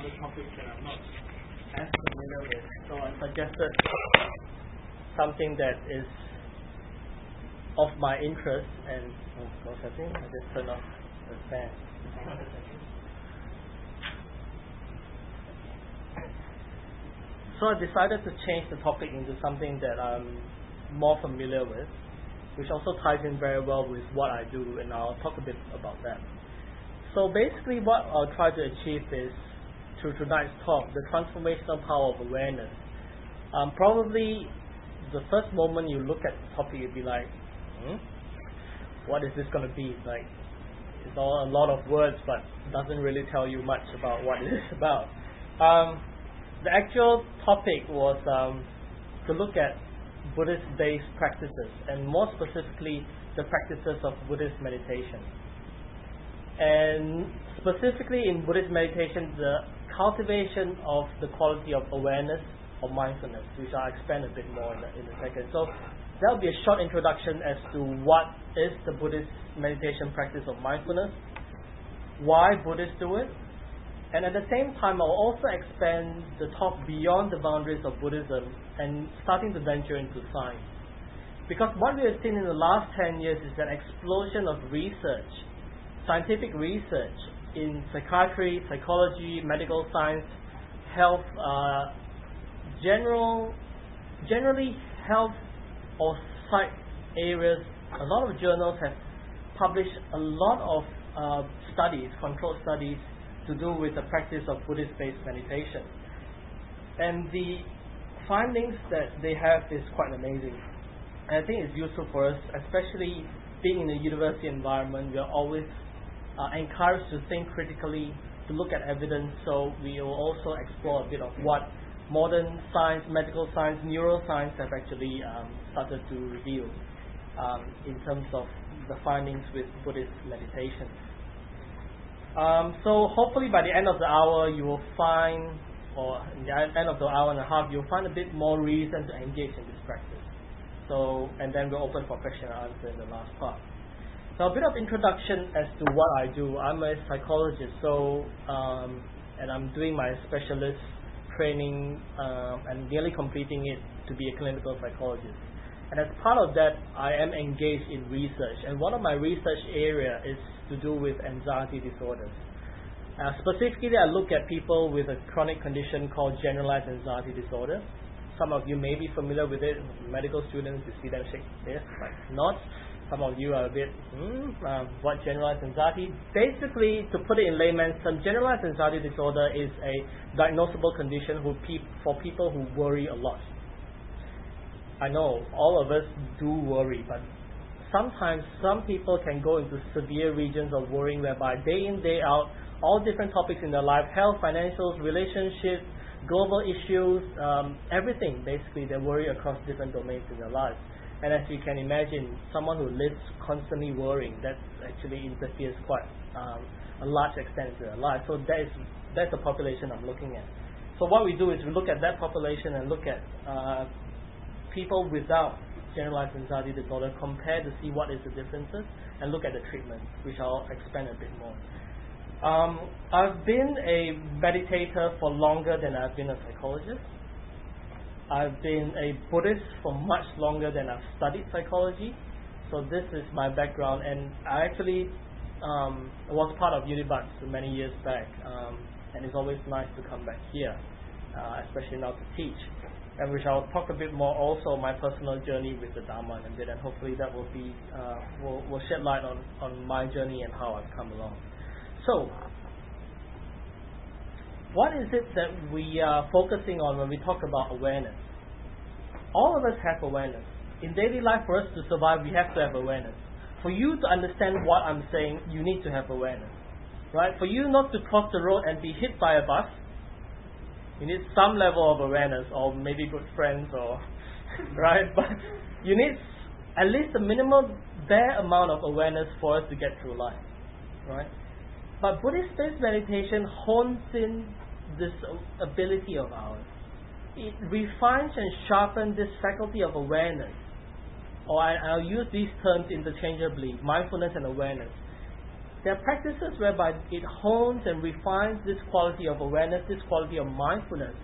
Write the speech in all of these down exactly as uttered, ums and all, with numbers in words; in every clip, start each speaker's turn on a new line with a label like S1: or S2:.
S1: other topics that I'm not as familiar with. So I suggested something that is of my interest, and oh, what's happening? I just turned off the fan. So I decided to change the topic into something that I'm more familiar with, which also ties in very well with what I do, and I'll talk a bit about that. So basically what I'll try to achieve is, through tonight's talk, the transformational power of awareness. Um, probably the first moment you look at the topic, you'll be like, hmm? What is this going to be? Like, it's all a lot of words, but doesn't really tell you much about what it is about. Um, the actual topic was um, to look at Buddhist-based practices, and more specifically, the practices of Buddhist meditation. And specifically in Buddhist meditation, the cultivation of the quality of awareness or mindfulness, which I'll expand a bit more in a, in a second. So that will be a short introduction as to what is the Buddhist meditation practice of mindfulness, why Buddhists do it, and at the same time I'll also expand the talk beyond the boundaries of Buddhism and starting to venture into science. Because what we have seen in the last ten years is an explosion of research, scientific research in psychiatry, psychology, medical science, health, uh, general, generally health or psych areas. A lot of journals have published a lot of uh, studies, controlled studies, to do with the practice of Buddhist-based meditation. And the findings that they have is quite amazing. And I think it's useful for us, especially being in a university environment. We are always uh, encouraged to think critically, to look at evidence, so we will also explore a bit of what modern science, medical science, neuroscience have actually um, started to reveal um, in terms of the findings with Buddhist meditation. Um, so hopefully by the end of the hour you will find, or in the end of the hour and a half, you'll find a bit more reason to engage in this practice. So, and then we'll open for question and answer in the last part. So a bit of introduction as to what I do. I'm a psychologist, so um, and I'm doing my specialist training um, and nearly completing it to be a clinical psychologist. And as part of that, I am engaged in research, and one of my research area is to do with anxiety disorders. Uh, specifically, I look at people with a chronic condition called generalized anxiety disorder. Some of you may be familiar with it. Medical students, you see them shake their like nods. Some of you are a bit, hmm, uh, what generalized anxiety? Basically, to put it in layman's terms, generalized anxiety disorder is a diagnosable condition who pe- for people who worry a lot. I know all of us do worry, but sometimes some people can go into severe regions of worrying whereby day in, day out, all different topics in their life, health, financials, relationships, global issues, um, everything basically, they worry across different domains in their lives. And as you can imagine, someone who lives constantly worrying, that actually interferes quite um, a large extent into their life. So that is, that's the population I'm looking at. So what we do is we look at that population and look at uh, people without generalized anxiety disorder, compare to see what is the differences, and look at the treatment, which I'll expand a bit more. Um, I've been a meditator for longer than I've been a psychologist. I've been a Buddhist for much longer than I've studied psychology. So this is my background, and I actually um, was part of Unibuds many years back, um, and it's always nice to come back here, uh, especially now to teach. And which I'll talk a bit more also my personal journey with the Dharma in a bit, and hopefully that will be uh, will, will shed light on, on my journey and how I've come along. So, what is it that we are focusing on when we talk about awareness? All of us have awareness. In daily life, for us to survive, we have to have awareness. For you to understand what I'm saying, you need to have awareness. Right? For you not to cross the road and be hit by a bus, you need some level of awareness, or maybe good friends, or right. But you need at least a minimum bare amount of awareness for us to get through life, right? But Buddhist-based meditation hones in this ability of ours. It refines and sharpens this faculty of awareness, or I, I'll use these terms interchangeably: mindfulness and awareness. There are practices whereby it hones and refines this quality of awareness, this quality of mindfulness,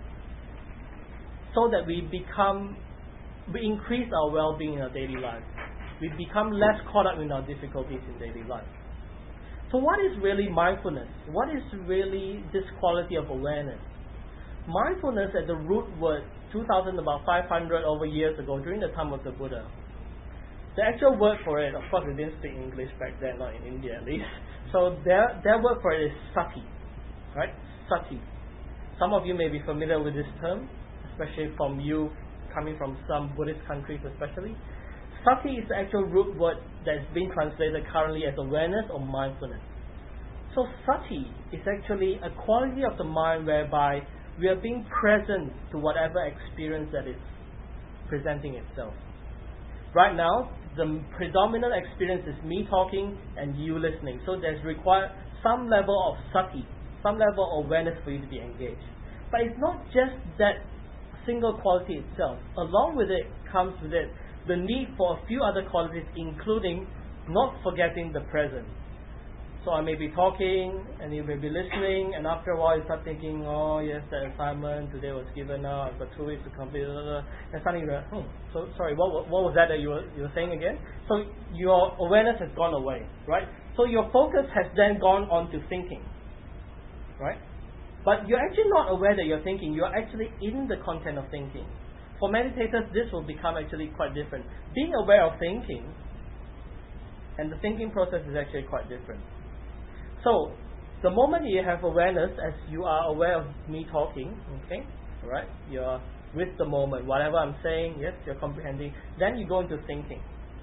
S1: so that we become, we increase our well-being in our daily life. We become less caught up in our difficulties in daily life. So what is really mindfulness? What is really this quality of awareness? Mindfulness at the root word, two thousand, about five hundred over years ago, during the time of the Buddha. The actual word for it, of course they didn't speak English back then, not in India at least. So their, their word for it is sati, right? Sati. Some of you may be familiar with this term, especially from you coming from some Buddhist countries especially. Sati is the actual root word that's being translated currently as awareness or mindfulness. So sati is actually a quality of the mind whereby we are being present to whatever experience that is presenting itself. Right now, the predominant experience is me talking and you listening. So there's required some level of sati, some level of awareness for you to be engaged. But it's not just that single quality itself. Along with it comes with it the need for a few other qualities, including not forgetting the present. So I may be talking and you may be listening, and after a while you start thinking, oh yes, the assignment today was given out, I've got two weeks to complete, and suddenly you're like, hmm, so sorry, what, what what was that that you were, you were saying again? So your awareness has gone away, right? So your focus has then gone on to thinking, right? But you're actually not aware that you're thinking, you're actually in the content of thinking. For meditators, this will become actually quite different. Being aware of thinking and the thinking process is actually quite different. So, the moment you have awareness, as you are aware of me talking, okay, alright, you're with the moment, whatever I'm saying, yes, you're comprehending, then you go into thinking.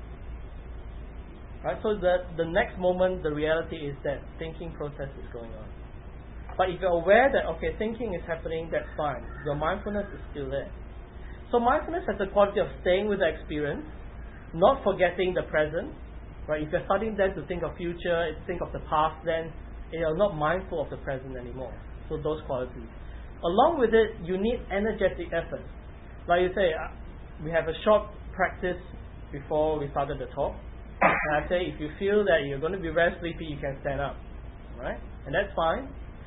S1: Right, so the, the next moment, the reality is that thinking process is going on. But if you're aware that, okay, thinking is happening, that's fine. Your mindfulness is still there. So mindfulness has the quality of staying with the experience, not forgetting the present. Right? If you're starting then to think of future, think of the past, then you're not mindful of the present anymore. So those qualities. Along with it, you need energetic effort. Like you say, uh, we have a short practice before we started the talk. And I say, if you feel that you're going to be very sleepy, you can stand up. Right? And that's fine.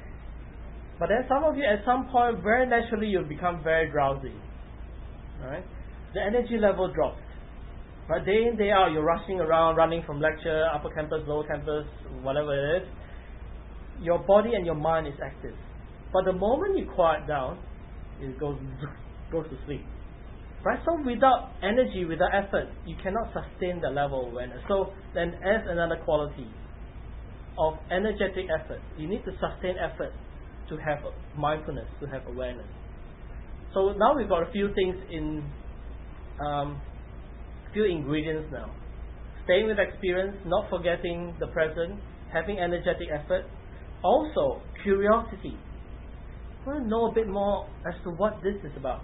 S1: But then some of you, at some point, very naturally, you'll become very drowsy. Right? The energy level drops. Right? Day in, day out, you're rushing around, running from lecture, upper campus, lower campus, whatever it is. Your body and your mind is active. But the moment you quiet down, it goes goes to sleep. Right? So without energy, without effort, you cannot sustain the level of awareness. So then as another quality of energetic effort, you need to sustain effort to have mindfulness, to have awareness. So now we've got a few things in, um, few ingredients now. Staying with experience, not forgetting the present, having energetic effort. Also, curiosity. I want to know a bit more as to what this is about.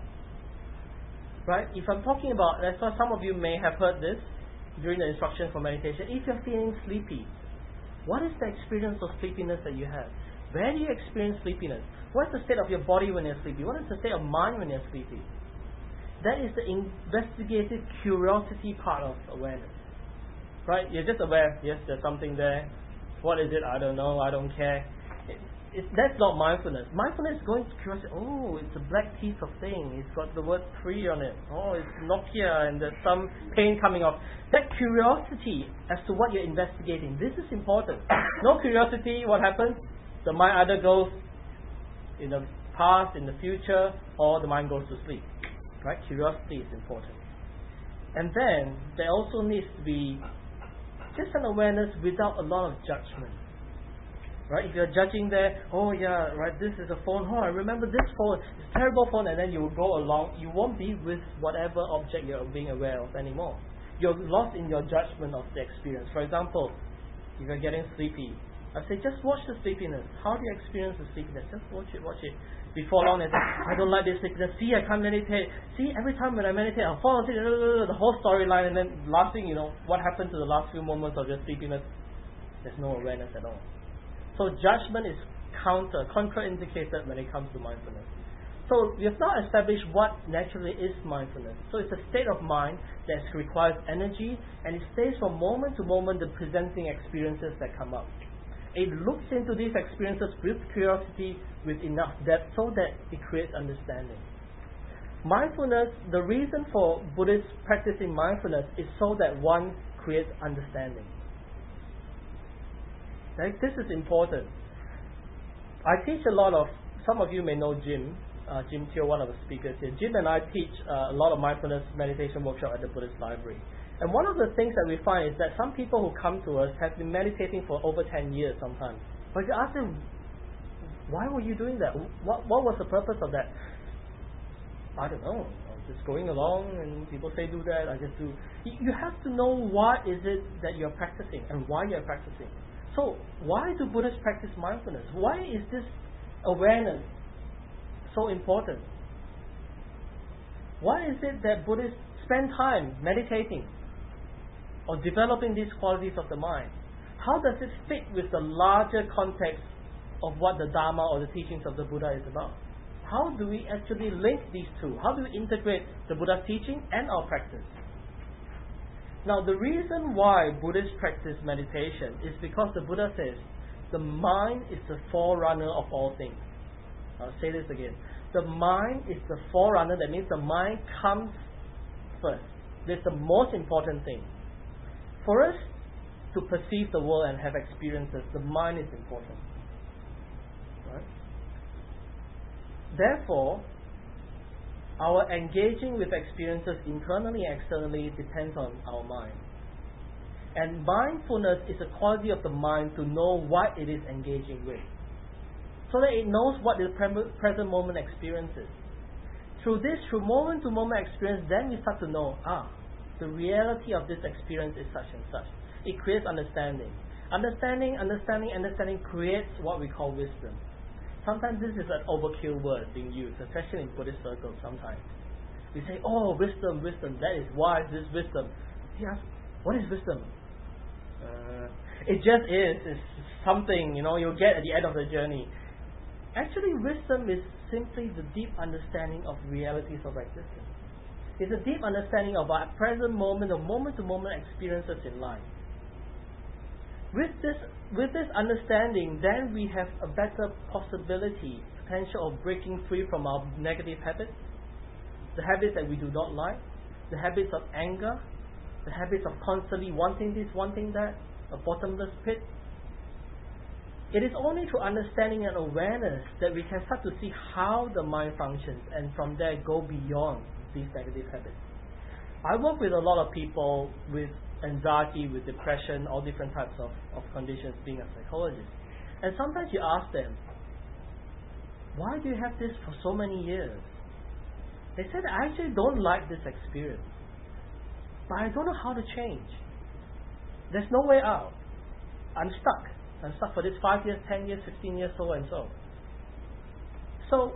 S1: Right? If I'm talking about, that's why some of you may have heard this during the instruction for meditation. If you're feeling sleepy, what is the experience of sleepiness that you have? Where do you experience sleepiness? What's the state of your body when you're sleepy? What is the state of mind when you're sleepy? That is the investigative curiosity part of awareness. Right? You're just aware, yes, there's something there. What is it? I don't know, I don't care. It, it, that's not mindfulness. Mindfulness is going to curiosity. Oh, it's a black piece of thing. It's got the word free on it. Oh, it's Nokia and there's some paint coming off. That curiosity as to what you're investigating, this is important. No curiosity, what happens? The mind either goes in the past, in the future, or the mind goes to sleep. Right? Curiosity is important. And then there also needs to be just an awareness without a lot of judgment. Right? If you're judging there, oh yeah, right, this is a phone, oh I remember this phone, it's a terrible phone, and then you will go along, you won't be with whatever object you're being aware of anymore. You're lost in your judgment of the experience. For example, if you're getting sleepy, I say, just watch the sleepiness. How do you experience the sleepiness? Just watch it, watch it. Before long, they say, I don't like this sleepiness. See, I can't meditate. See, every time when I meditate, I'll fall asleep. The whole storyline, and then last thing, you know, what happened to the last few moments of just sleepiness? There's no awareness at all. So judgment is counter, contraindicated when it comes to mindfulness. So we have not established what naturally is mindfulness. So it's a state of mind that requires energy, and it stays from moment to moment the presenting experiences that come up. It looks into these experiences with curiosity, with enough depth, so that it creates understanding. Mindfulness, the reason for Buddhists practicing mindfulness is so that one creates understanding. Right? This is important. I teach a lot of, some of you may know Jim, uh, Jim Teo, one of the speakers here. Jim and I teach uh, a lot of mindfulness meditation workshop at the Buddhist Library. And one of the things that we find is that some people who come to us have been meditating for over ten years sometimes. But you ask them, why were you doing that? What, what was the purpose of that? I don't know. I was just going along and people say do that, I just do. You have to know what is it that you're practicing and why you're practicing. So why do Buddhists practice mindfulness? Why is this awareness so important? Why is it that Buddhists spend time meditating or developing these qualities of the mind? How does it fit with the larger context of what the Dharma or the teachings of the Buddha is about? How do we actually link these two? How do we integrate the Buddha's teaching and our practice? Now, the reason why Buddhists practice meditation is because the Buddha says the mind is the forerunner of all things. I'll say this again. The mind is the forerunner. That means the mind comes first. This is the most important thing. For us to perceive the world and have experiences, the mind is important. Right? Therefore, our engaging with experiences internally and externally depends on our mind. And mindfulness is a quality of the mind to know what it is engaging with, so that it knows what the present moment experience is. Through this, through moment-to-moment experience, then we start to know, ah, the reality of this experience is such and such. It creates understanding. Understanding, understanding, understanding creates what we call wisdom. Sometimes this is an overkill word being used, especially in Buddhist circles sometimes. We say, oh, wisdom, wisdom, that is wise, this wisdom. Yeah, what is wisdom? Uh, it just is, it's something, you know, you'll get at the end of the journey. Actually, wisdom is simply the deep understanding of realities of existence. It's a deep understanding of our present moment or moment-to-moment experiences in life. With this, with this understanding, then we have a better possibility, potential of breaking free from our negative habits, the habits that we do not like, the habits of anger, the habits of constantly wanting this, wanting that, a bottomless pit. It is only through understanding and awareness that we can start to see how the mind functions, and from there go beyond these negative habits. I work with a lot of people with anxiety, with depression, all different types of, of conditions, being a psychologist. And sometimes you ask them, why do you have this for so many years? They said, I actually don't like this experience, but I don't know how to change. There's no way out. I'm stuck. I'm stuck for this five years, ten years, fifteen years, so and so. So,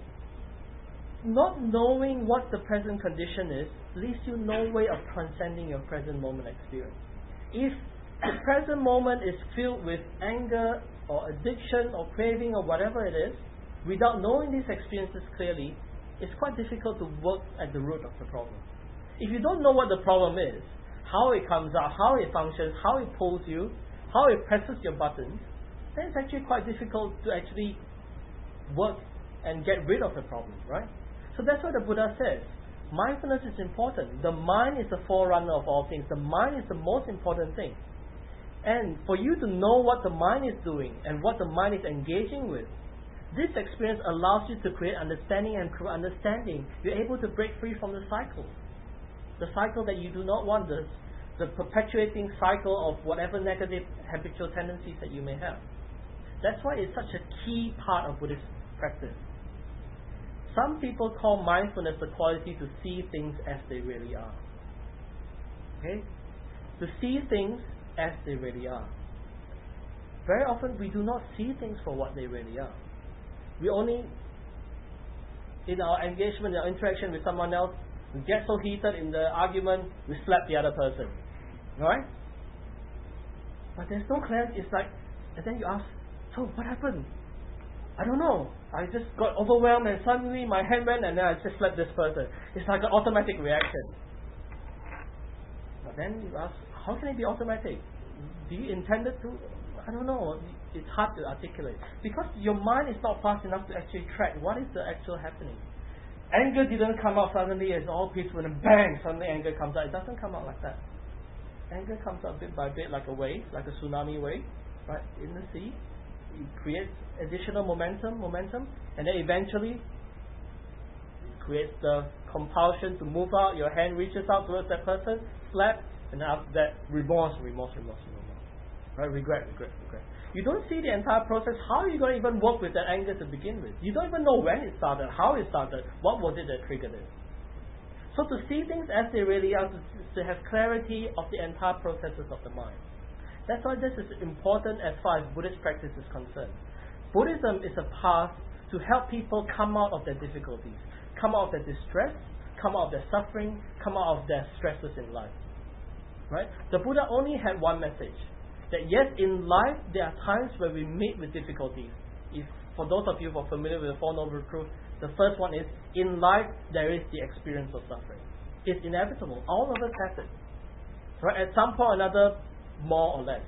S1: not knowing what the present condition is leaves you no way of transcending your present moment experience. If the present moment is filled with anger or addiction or craving or whatever it is, without knowing these experiences clearly, it's quite difficult to work at the root of the problem. If you don't know what the problem is, how it comes out, how it functions, how it pulls you, how it presses your buttons, then it's actually quite difficult to actually work and get rid of the problem, right? So that's what the Buddha says. Mindfulness is important. The mind is the forerunner of all things. The mind is the most important thing. And for you to know what the mind is doing and what the mind is engaging with, this experience allows you to create understanding, and through understanding, you're able to break free from the cycle. The cycle that you do not want, the, the perpetuating cycle of whatever negative habitual tendencies that you may have. That's why it's such a key part of Buddhist practice. Some people call mindfulness the quality to see things as they really are. Okay? To see things as they really are. Very often we do not see things for what they really are. We only, in our engagement, in our interaction with someone else, we get so heated in the argument, we slap the other person. Right? But there's no clarity. It's like, and then you ask, so what happened? I don't know. I just got overwhelmed and suddenly my hand went and then I just slapped this person. It's like an automatic reaction. But then you ask, how can it be automatic? Do you intend it to? I don't know. it's hard to articulate because your mind is not fast enough to actually track what is the actual happening. Anger didn't come out suddenly as all peaceful and bang, suddenly anger comes out. It doesn't come out like that. Anger comes out bit by bit like a wave, like a tsunami wave, right, in the sea. It creates additional momentum, momentum, and then eventually it creates the compulsion to move out. Your hand reaches out towards that person, slap, and then after that, remorse, remorse, remorse, remorse. Right, regret, regret, regret. You don't see the entire process. How are you going to even work with that anger to begin with? You don't even know when it started, how it started, what was it that triggered it. So to see things as they really are, to, to have clarity of the entire processes of the mind. That's why this is important as far as Buddhist practice is concerned. Buddhism is a path to help people come out of their difficulties, come out of their distress, come out of their suffering, come out of their stresses in life. Right? The Buddha only had one message. That yes, in life there are times where we meet with difficulties. If for those of you who are familiar with the Four Noble Truths, the first one is in life there is the experience of suffering. It's inevitable. All of us have it. Right? At some point or another, more or less.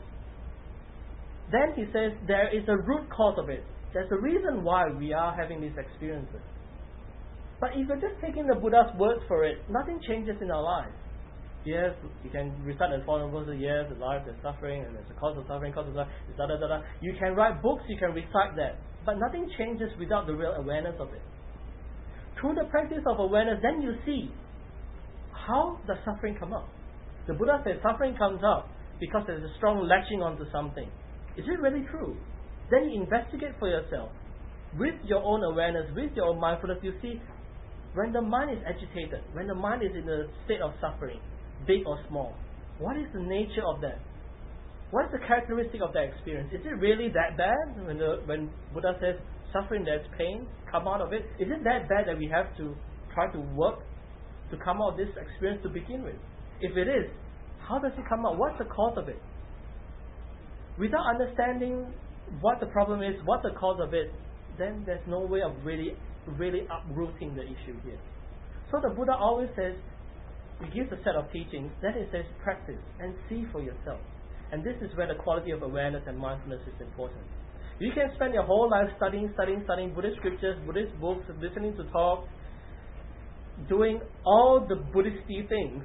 S1: Then he says there is a root cause of it. There's a reason why we are having these experiences. But if you're just taking the Buddha's words for it, nothing changes in our lives. Yes, you can recite the Four Noble Truths. Yes, the life, there's suffering, and there's a cause of suffering, cause of suffering, da da da da. You can write books, you can recite that, but nothing changes without the real awareness of it. Through the practice of awareness, then you see how does suffering come up. The Buddha says suffering comes up because there's a strong latching onto something. Is it really true? Then you investigate for yourself with your own awareness, with your own mindfulness. You see, when the mind is agitated, when the mind is in a state of suffering, big or small, what is the nature of that? What is the characteristic of that experience? Is it really that bad? When the, when Buddha says suffering, there's pain, come out of it. Is it that bad that we have to try to work to come out of this experience to begin with? If it is, how does it come out? What's the cause of it? Without understanding what the problem is, what the cause of it, then there's no way of really, really uprooting the issue here. So the Buddha always says, he gives a set of teachings, then it says practice and see for yourself. And this is where the quality of awareness and mindfulness is important. You can spend your whole life studying, studying, studying Buddhist scriptures, Buddhist books, listening to talks, doing all the Buddhist-y things,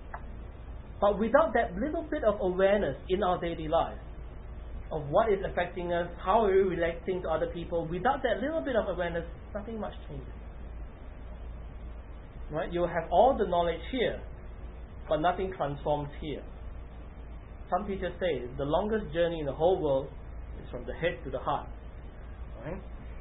S1: but without that little bit of awareness in our daily life, of what is affecting us, how are we relating to other people, without that little bit of awareness, nothing much changes. Right? You have all the knowledge here, but nothing transforms here. Some teachers say the longest journey in the whole world is from the head to the heart. Right?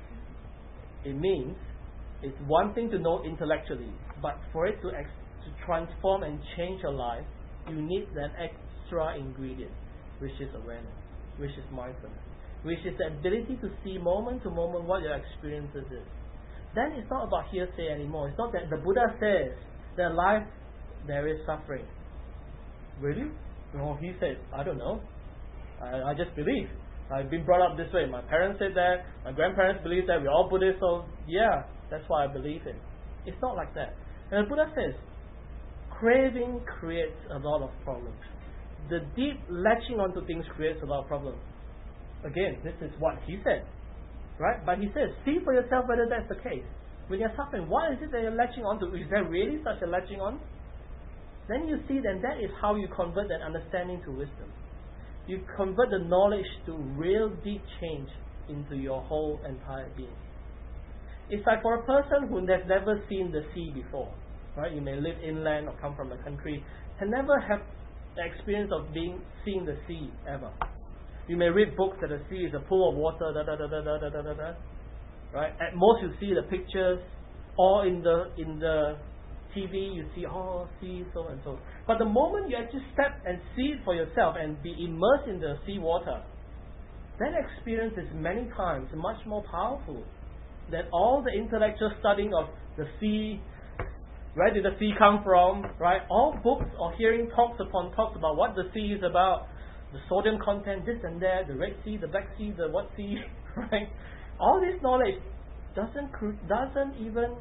S1: It means it's one thing to know intellectually, but for it to, ex- to transform and change your life, you need that extra ingredient, which is awareness, which is mindfulness, which is the ability to see moment to moment what your experiences is. Then it's not about hearsay anymore. It's not that the Buddha says that in life there is suffering. Really? No, he said, I don't know. I, I just believe. I've been brought up this way. My parents said that. My grandparents believe that. We're all Buddhists, so yeah, that's why I believe in. It's not like that. And the Buddha says, craving creates a lot of problems. The deep latching onto things creates a lot of problems. Again, this is what he said. Right? But he says, see for yourself whether that's the case. When you're suffering, what is it that you're latching onto? Is there really such a latching on? Then you see that that is how you convert that understanding to wisdom. You convert the knowledge to real deep change into your whole entire being. It's like for a person who has never seen the sea before. Right? You may live inland or come from the country, and never have the experience of being seeing the sea ever. You may read books that the sea is a pool of water, da da da da da da da da da. Right? At most you see the pictures, or in the in the T V you see, oh, sea, so and so. But the moment you actually step and see it for yourself and be immersed in the sea water, that experience is many times much more powerful than all the intellectual studying of the sea. Where did the sea come from? Right? All books or hearing talks upon talks about what the sea is about. The sodium content, this and that, the Red Sea, the Black Sea, the what sea, right? All this knowledge doesn't doesn't even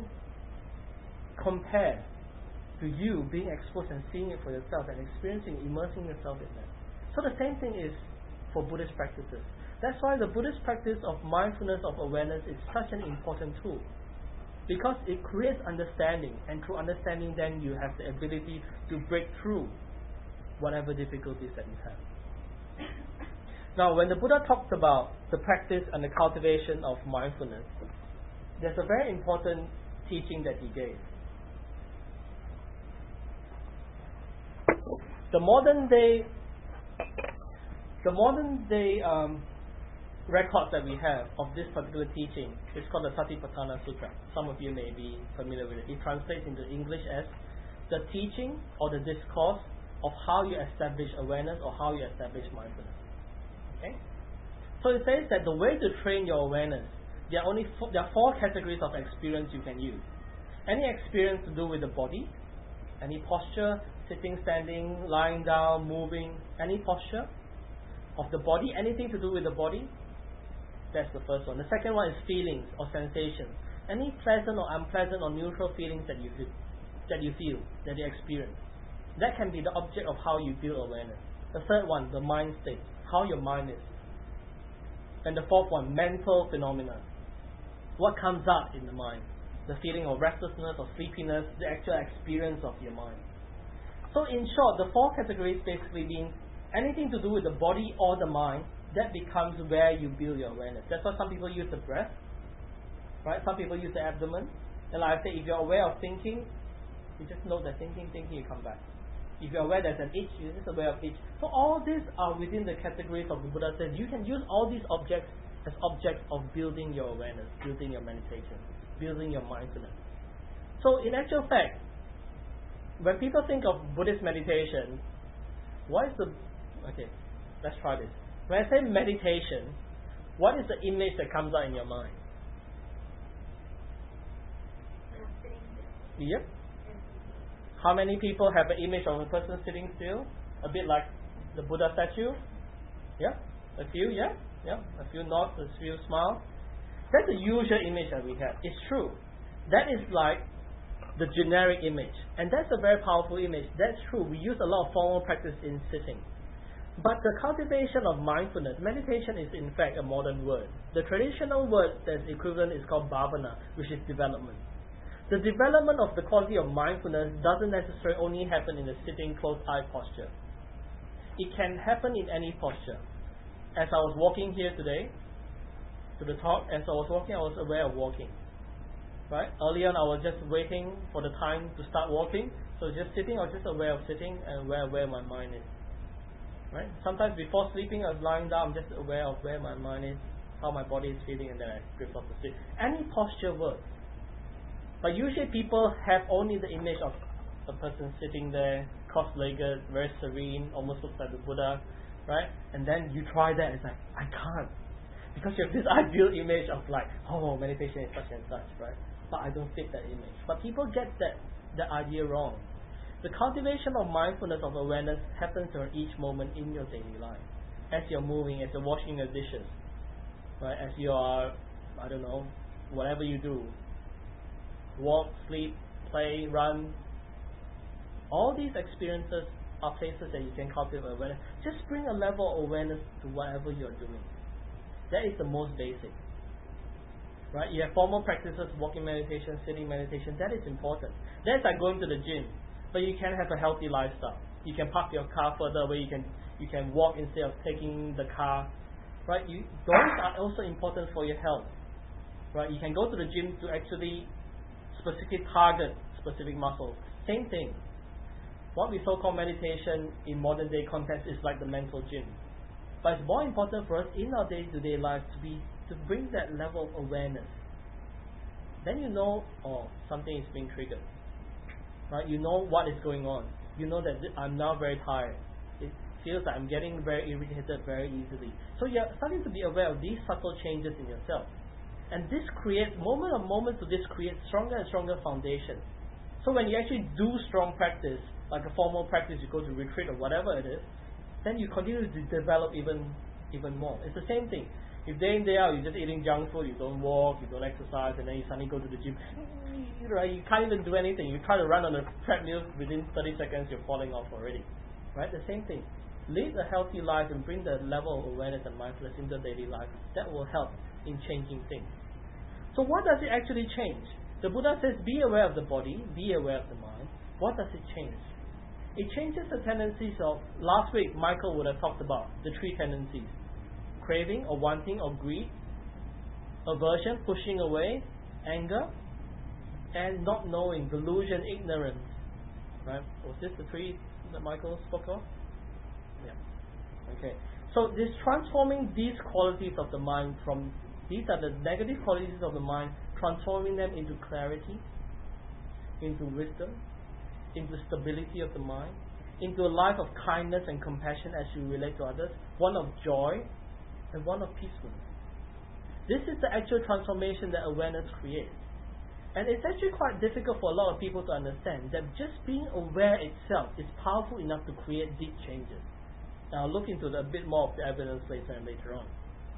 S1: compare to you being exposed and seeing it for yourself and experiencing, immersing yourself in that. So the same thing is for Buddhist practices. That's why the Buddhist practice of mindfulness of awareness is such an important tool. Because it creates understanding, and through understanding then you have the ability to break through whatever difficulties that you have. Now, when the Buddha talked about the practice and the cultivation of mindfulness, there's a very important teaching that he gave. The modern day, the modern day um, records that we have of this particular teaching is called the Satipatthana Sutra. Some of you may be familiar with it. It translates into English as the teaching or the discourse of how you establish awareness or how you establish mindfulness. Okay? So it says that the way to train your awareness, there are only four, there are four categories of experience you can use. Any experience to do with the body, any posture, sitting, standing, lying down, moving, any posture of the body, anything to do with the body, that's the first one. The second one is feelings or sensations. Any pleasant or unpleasant or neutral feelings that you feel, that you feel, that you experience. That can be the object of how you build awareness. The third one, the mind state, how your mind is. And the fourth one, mental phenomena. What comes up in the mind? The feeling of restlessness or sleepiness, the actual experience of your mind. So in short, the four categories basically mean anything to do with the body or the mind, that becomes where you build your awareness. That's why some people use the breath, right? Some people use the abdomen. And like I say, if you're aware of thinking, you just know that thinking, thinking, you come back. If you're aware there's an itch, you're just aware of itch. So all these are within the categories of the Buddha says. You can use all these objects as objects of building your awareness, building your meditation, building your mindfulness. So in actual fact, when people think of Buddhist meditation, what is the... Okay, let's try this. When I say meditation, what is the image that comes out in your mind? Yep. How many people have an image of a person sitting still? A bit like the Buddha statue? Yeah? A few, yeah? Yeah? A few nods, a few smiles. That's the usual image that we have. It's true. That is like the generic image. And that's a very powerful image. That's true. We use a lot of formal practice in sitting. But the cultivation of mindfulness, meditation is in fact a modern word. The traditional word that's equivalent is called bhavana, which is development. The development of the quality of mindfulness doesn't necessarily only happen in a sitting closed-eye posture. It can happen in any posture. As I was walking here today, to the talk, as I was walking, I was aware of walking. Right? Earlier on, I was just waiting for the time to start walking. So just sitting, I was just aware of sitting and aware of where my mind is. Right? Sometimes before sleeping, I was lying down, I'm just aware of where my mind is, how my body is feeling, and then I drift off to sleep. Any posture works. But usually people have only the image of a person sitting there, cross-legged, very serene, almost looks like the Buddha, right? And then you try that, it's like, I can't. Because you have this ideal image of like, oh, meditation is such and such, right? But I don't fit that image. But people get that, that idea wrong. The cultivation of mindfulness, of awareness, happens at each moment in your daily life. As you're moving, as you're washing your dishes, right? As you are, I don't know, whatever you do, walk, sleep, play, run. All these experiences are places that you can cultivate awareness. Just bring a level of awareness to whatever you're doing. That is the most basic. Right? You have formal practices, walking meditation, sitting meditation. That is important. That's like going to the gym. But you can have a healthy lifestyle. You can park your car further away. You can you can walk instead of taking the car. Right? You, those are also important for your health. Right? You can go to the gym to actually specifically target specific muscles. Same thing. What we so-called meditation in modern day context is like the mental gym. But it's more important for us in our day-to-day life to be to bring that level of awareness. Then you know, oh, something is being triggered. Right? You know what is going on. You know that I'm now very tired. It feels like I'm getting very irritated very easily. So you're starting to be aware of these subtle changes in yourself. And this creates, moment on moment to this creates stronger and stronger foundation. So when you actually do strong practice, like a formal practice, you go to retreat or whatever it is, then you continue to develop even even more. It's the same thing. If day in, day out, you're just eating junk food, you don't walk, you don't exercise, and then you suddenly go to the gym, right? You can't even do anything. You try to run on a treadmill, within thirty seconds, you're falling off already. Right? The same thing. lead a healthy life and bring the level of awareness and mindfulness into daily life, that will help in changing things. So what does it actually change? The Buddha says, be aware of the body, be aware of the mind. What does it change? It changes the tendencies of, last week Michael would have talked about the three tendencies: craving or wanting or greed, aversion, pushing away, anger, and not knowing, delusion, ignorance. Right? Was this the three that Michael spoke of? Yeah. Okay. So this transforming these qualities of the mind from, these are the negative qualities of the mind, transforming them into clarity, into wisdom, into stability of the mind, into a life of kindness and compassion as you relate to others, one of joy and one of peacefulness. This is the actual transformation that awareness creates. And it's actually quite difficult for a lot of people to understand that just being aware itself is powerful enough to create deep changes. Now I'll look into the, a bit more of the evidence later and later on.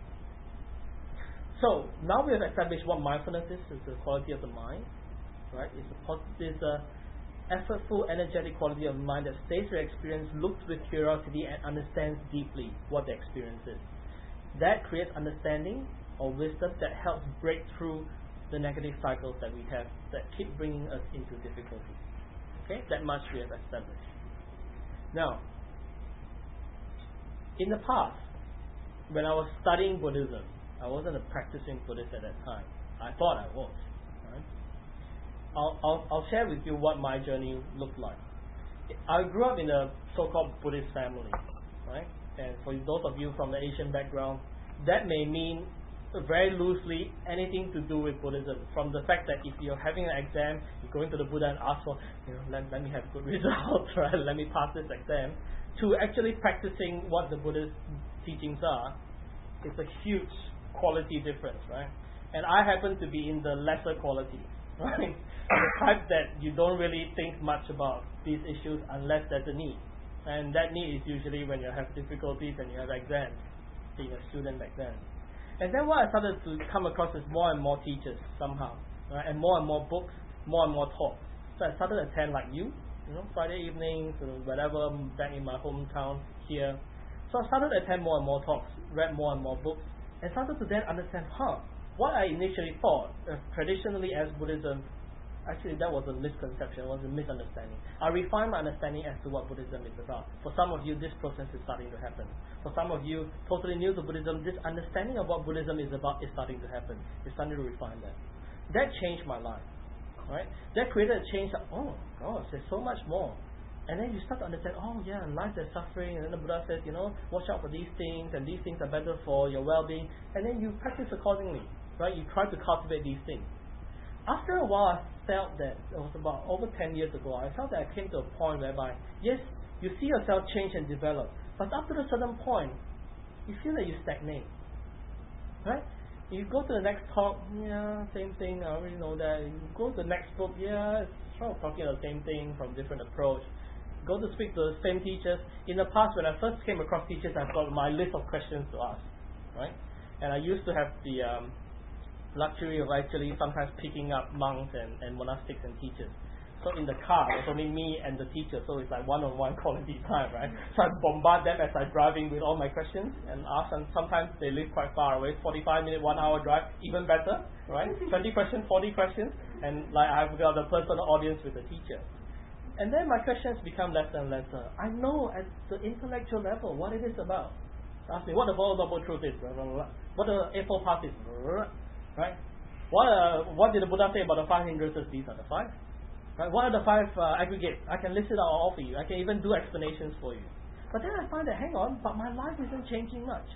S1: So now we have established what mindfulness is. It's the quality of the mind, right? It's a, it's a effortful, energetic quality of mind that stays with experience, looks with curiosity, and understands deeply what the experience is. That creates understanding or wisdom that helps break through the negative cycles that we have that keep bringing us into difficulty. Okay, that much we have established. Now, in the past, when I was studying Buddhism, I wasn't a practicing Buddhist at that time. I thought I was. Right? I'll, I'll, I'll share with you what my journey looked like. I grew up in a so-called Buddhist family, right? And for those of you from the Asian background, that may mean very loosely anything to do with Buddhism. From the fact that if you're having an exam, you're going to the Buddha and ask for, you know, let, let me have good results, right? Let me pass this exam, to actually practicing what the Buddhist teachings are, it's a huge quality difference, right? And I happen to be in the lesser quality, right? The type that you don't really think much about these issues unless there's a need. And that need is usually when you have difficulties and you have exams, being a student back then. And then what I started to come across is more and more teachers somehow, right? And more and more books, more and more talks. So I started to attend like you, you know, Friday evenings or whatever, back in my hometown here. So I started to attend more and more talks, read more and more books, and started to then understand, huh, what I initially thought, uh, traditionally as Buddhism, actually that was a misconception, it was a misunderstanding. I refined my understanding as to what Buddhism is about. For some of you, this process is starting to happen. For some of you, totally new to Buddhism, this understanding of what Buddhism is about is starting to happen. You're starting to refine that. That changed my life. Right? That created a change that, oh gosh, there's so much more. And then you start to understand, oh yeah, in life there's suffering, and then the Buddha says, you know, watch out for these things, and these things are better for your well-being, and then you practice accordingly, right? You try to cultivate these things. After a while, I felt that, it was about over ten years ago, I felt that I came to a point whereby, yes, you see yourself change and develop, but after a certain point, you feel that you stagnate, right? You go to the next talk, yeah, same thing, I already know that. You go to the next book, yeah, it's sort of talking the same thing from different approach. Go to speak to the same teachers. In the past, when I first came across teachers, I've got my list of questions to ask, right? And I used to have the um, luxury of actually sometimes picking up monks and, and monastics and teachers. So in the car, it was only me and the teacher, so it's like one-on-one quality time, right? So I bombard them as I'm driving with all my questions and ask them. Sometimes they live quite far away, forty-five minute, one hour drive, even better, right? twenty questions, forty questions, and like I've got a personal audience with the teacher. And then my questions become lesser and lesser. I know at the intellectual level what it is about. Ask me what the Four Noble Truths is, blah, blah, blah. What the Eightfold Path is, blah, right? What uh, what did the Buddha say about the five hindrances? These are the five. Right? What are the five uh, aggregates? I can list it out all for you. I can even do explanations for you. But then I find that, hang on, but my life isn't changing much.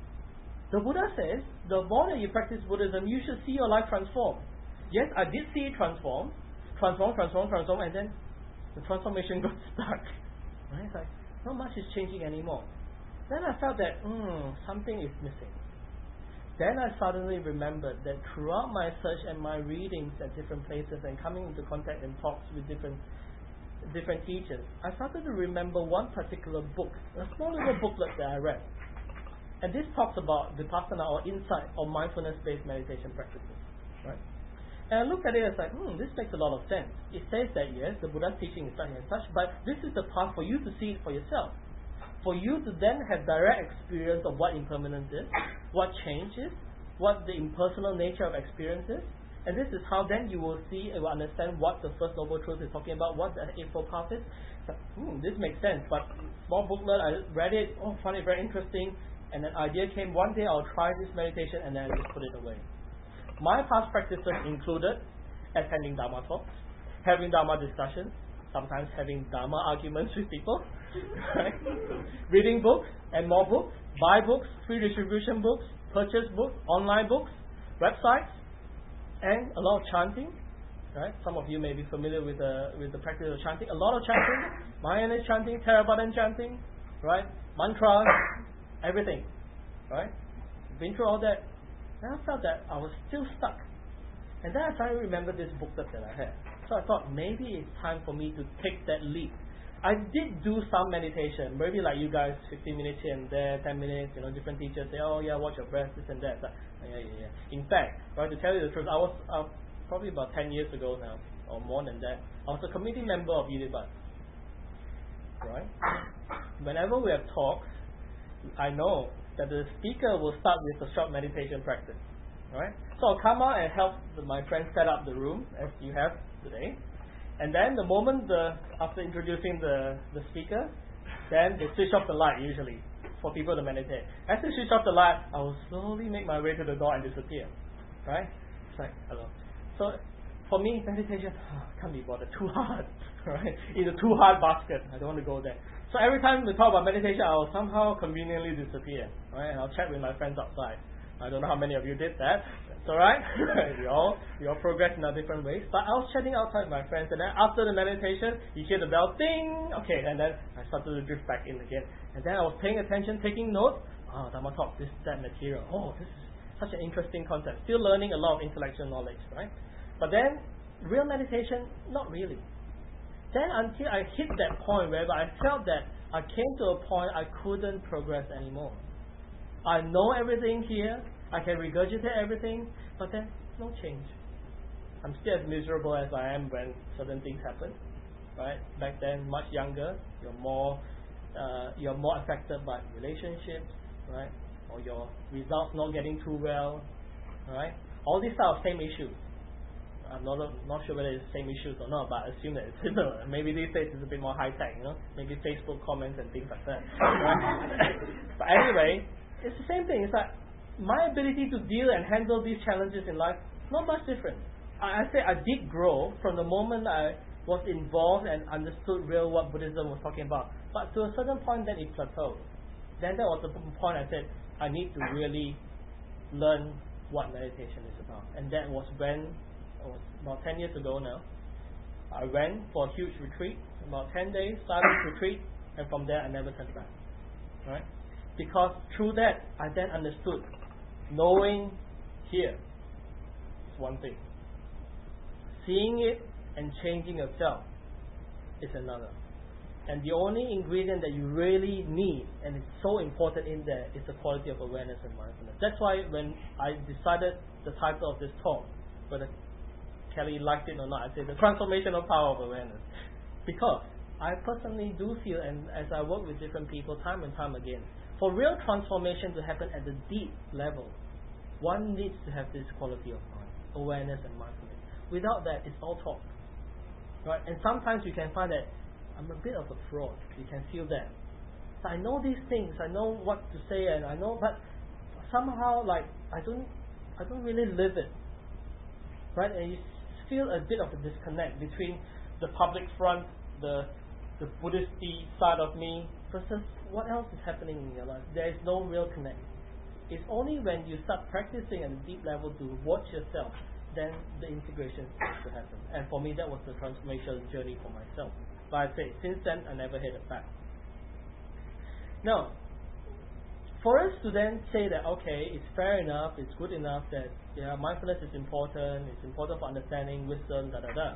S1: The Buddha says, the more that you practice Buddhism, you should see your life transform. Yes, I did see it transform, transform, transform, transform, and then the transformation got stuck. Right? It's like, not much is changing anymore. Then I felt that, hmm, something is missing. Then I suddenly remembered that throughout my search and my readings at different places and coming into contact and talks with different different teachers, I started to remember one particular book, a small little booklet that I read. And this talks about Vipassana or insight or mindfulness-based meditation practices. Right? And I looked at it and I was like, hmm, this makes a lot of sense. It says that yes, the Buddha's teaching is such and such, but this is the path for you to see it for yourself. for you to then have direct experience of what impermanence is, what change is, what the impersonal nature of experience is. And this is how then you will see and will understand what the First Noble Truth is talking about, what the Eightfold Path is. So, hmm, this makes sense, but small booklet, I read it, oh, found it very interesting, and an idea came, one day I'll try this meditation, and then I just put it away. My past practices included attending Dharma talks, having Dharma discussions, sometimes having Dharma arguments with people, right? Reading books and more books, buy books, free distribution books, purchase books, online books, websites, and a lot of chanting. Right? Some of you may be familiar with the with the practice of chanting. A lot of chanting, Mahayana chanting, Theravadan chanting, right? Mantras, everything, right? Been through all that, and I felt that I was still stuck. And then I finally remembered this booklet that I had. So I thought maybe it's time for me to take that leap. I did do some meditation, maybe like you guys, fifteen minutes here and there, ten minutes, you know, different teachers say, oh yeah, watch your breath, this and that. But, yeah, yeah, yeah. In fact, right, to tell you the truth, I was uh, probably about ten years ago now, or more than that, I was a committee member of Yiddibat. Right? Whenever we have talks, I know that the speaker will start with a short meditation practice. Right? So I'll come out and help my friends set up the room, as you have today. And then the moment the after introducing the, the speaker, then they switch off the light usually for people to meditate. As they switch off the light, I will slowly make my way to the door and disappear. Right? It's like, hello. So for me, meditation oh, can't be bothered, too hard. Right? It's a too hard basket. I don't want to go there. So every time we talk about meditation, I will somehow conveniently disappear. Right? And I'll chat with my friends outside. I don't know how many of you did that. It's alright. we all we all progress in our different ways. But I was chatting outside with my friends, and then after the meditation, you hear the bell ding. Okay, and then I started to drift back in again. And then I was paying attention, taking notes. Oh, Dharma talk, this, that material. Oh, this is such an interesting concept. Still learning a lot of intellectual knowledge, right? But then, real meditation, not really. Then until I hit that point where I felt that I came to a point I couldn't progress anymore. I know everything here, I can regurgitate everything, but then no change. I'm still as miserable as I am when certain things happen. Right? Back then, much younger, you're more uh, you're more affected by relationships, right? Or your results not getting too well, right? All these are same issues. I'm not not sure whether it's the same issues or not, but I assume that it's similar. Maybe these days it's a bit more high tech, you know, maybe Facebook comments and things like that. Right? But anyway, it's the same thing. It's like my ability to deal and handle these challenges in life, not much different. I, I say I did grow from the moment I was involved and understood real what Buddhism was talking about. But to a certain point, then it plateaued. Then that was the point I said I need to really learn what meditation is about, and that was when. Was about ten years ago now, I went for a huge retreat, about ten days, silent retreat, and from there I never turned back. Right? Because through that, I then understood, knowing here is one thing. Seeing it and changing yourself is another. And the only ingredient that you really need, and it's so important in there, is the quality of awareness and mindfulness. That's why when I decided the title of this talk, whether Kelly liked it or not, I say the transformational power of awareness. Because I personally do feel, and as I work with different people time and time again, for real transformation to happen at the deep level, one needs to have this quality of mind, awareness and mindfulness. Without that, it's all talk. Right? And sometimes you can find that I'm a bit of a fraud. You can feel that. So I know these things, I know what to say, and I know, but somehow like I don't, I don't really live it. Right? And you feel a bit of a disconnect between the public front, the the Buddhist-y side of me, versus what else is happening in your life. There is no real connect. It's only when you start practicing at a deep level to watch yourself, then the integration starts to happen. And for me, that was the transformational journey for myself. But I say, since then, I never headed back. Now, for us to then say that, okay, it's fair enough, it's good enough that yeah, mindfulness is important, it's important for understanding, wisdom, da da da.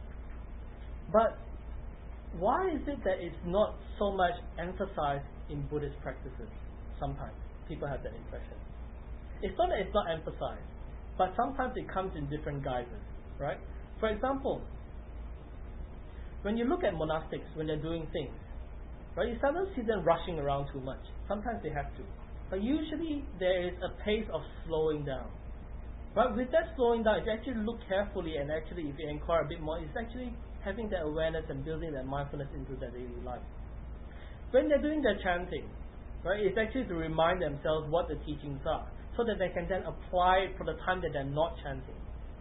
S1: But why is it that it's not so much emphasized in Buddhist practices? Sometimes people have that impression. It's not that it's not emphasized, but sometimes it comes in different guises, right? For example, when you look at monastics, when they're doing things, Right? You seldom see them rushing around too much. Sometimes they have to. But usually there is a pace of slowing down. But with that slowing down, if you actually look carefully and actually if you inquire a bit more, it's actually having that awareness and building that mindfulness into their daily life. When they're doing their chanting, right, it's actually to remind themselves what the teachings are, so that they can then apply it for the time that they're not chanting.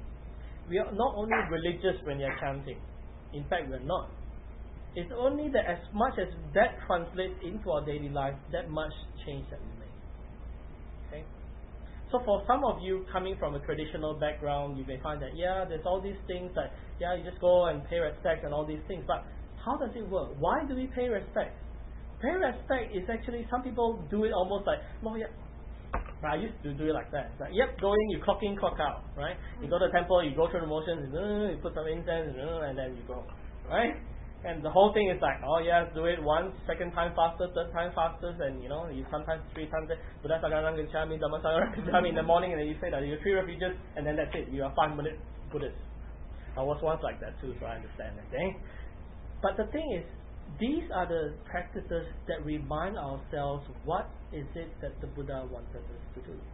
S1: We are not only religious when you're chanting. In fact, we're not. It's only that as much as that translates into our daily life, that much change that we make. Okay? So for some of you coming from a traditional background, you may find that, yeah, there's all these things that, yeah, you just go and pay respect and all these things. But how does it work? Why do we pay respect? Pay respect is actually, some people do it almost like, no, yeah. I used to do it like that. It's like, yep, go in, you clock in, clock out, right? You go to the temple, you go through the motions, you put some incense, and then you go, right? And the whole thing is like, oh yeah, do it once, second time faster, third time faster, and you know, you sometimes three times, Buddha Sagarang Gacchami, Dhamma Sagarang Gacchami in the morning, and then you say that you're three refugees, and then that's it, you are five minute Buddhist. I was once like that too, so I understand, okay? But the thing is, these are the practices that remind ourselves what is it that the Buddha wanted us to do.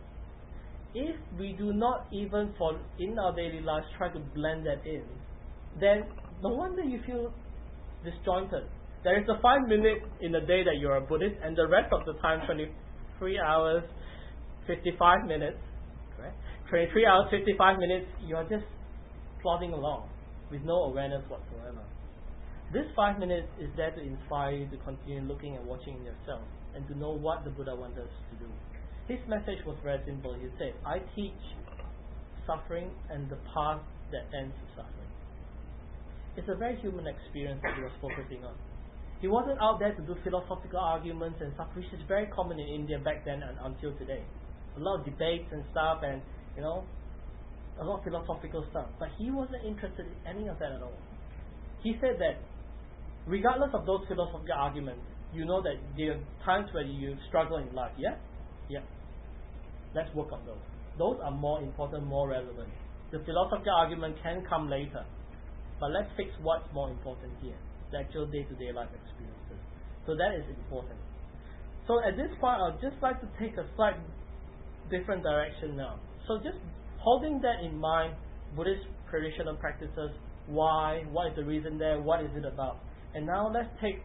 S1: If we do not even for in our daily lives try to blend that in, then no wonder you feel disjointed. There is a five minute in the day that you're a Buddhist, and the rest of the time, twenty-three hours, fifty-five minutes, right? twenty-three hours, fifty-five minutes, you are just plodding along with no awareness whatsoever. This five minutes is there to inspire you to continue looking and watching yourself and to know what the Buddha wants us to do. His message was very simple. He said, I teach suffering and the path that ends suffering. It's a very human experience that he was focusing on. He wasn't out there to do philosophical arguments and stuff, which is very common in India back then and until today. A lot of debates and stuff and, you know, a lot of philosophical stuff. But he wasn't interested in any of that at all. He said that regardless of those philosophical arguments, you know that there are times where you struggle in life, yeah? Yeah. Let's work on those. Those are more important, more relevant. The philosophical argument can come later. But let's fix what's more important here, the actual day-to-day life experiences. So that is important. So at this point, I'd just like to take a slight different direction now. So just holding that in mind, Buddhist traditional practices, why, what is the reason there, what is it about? And now let's take,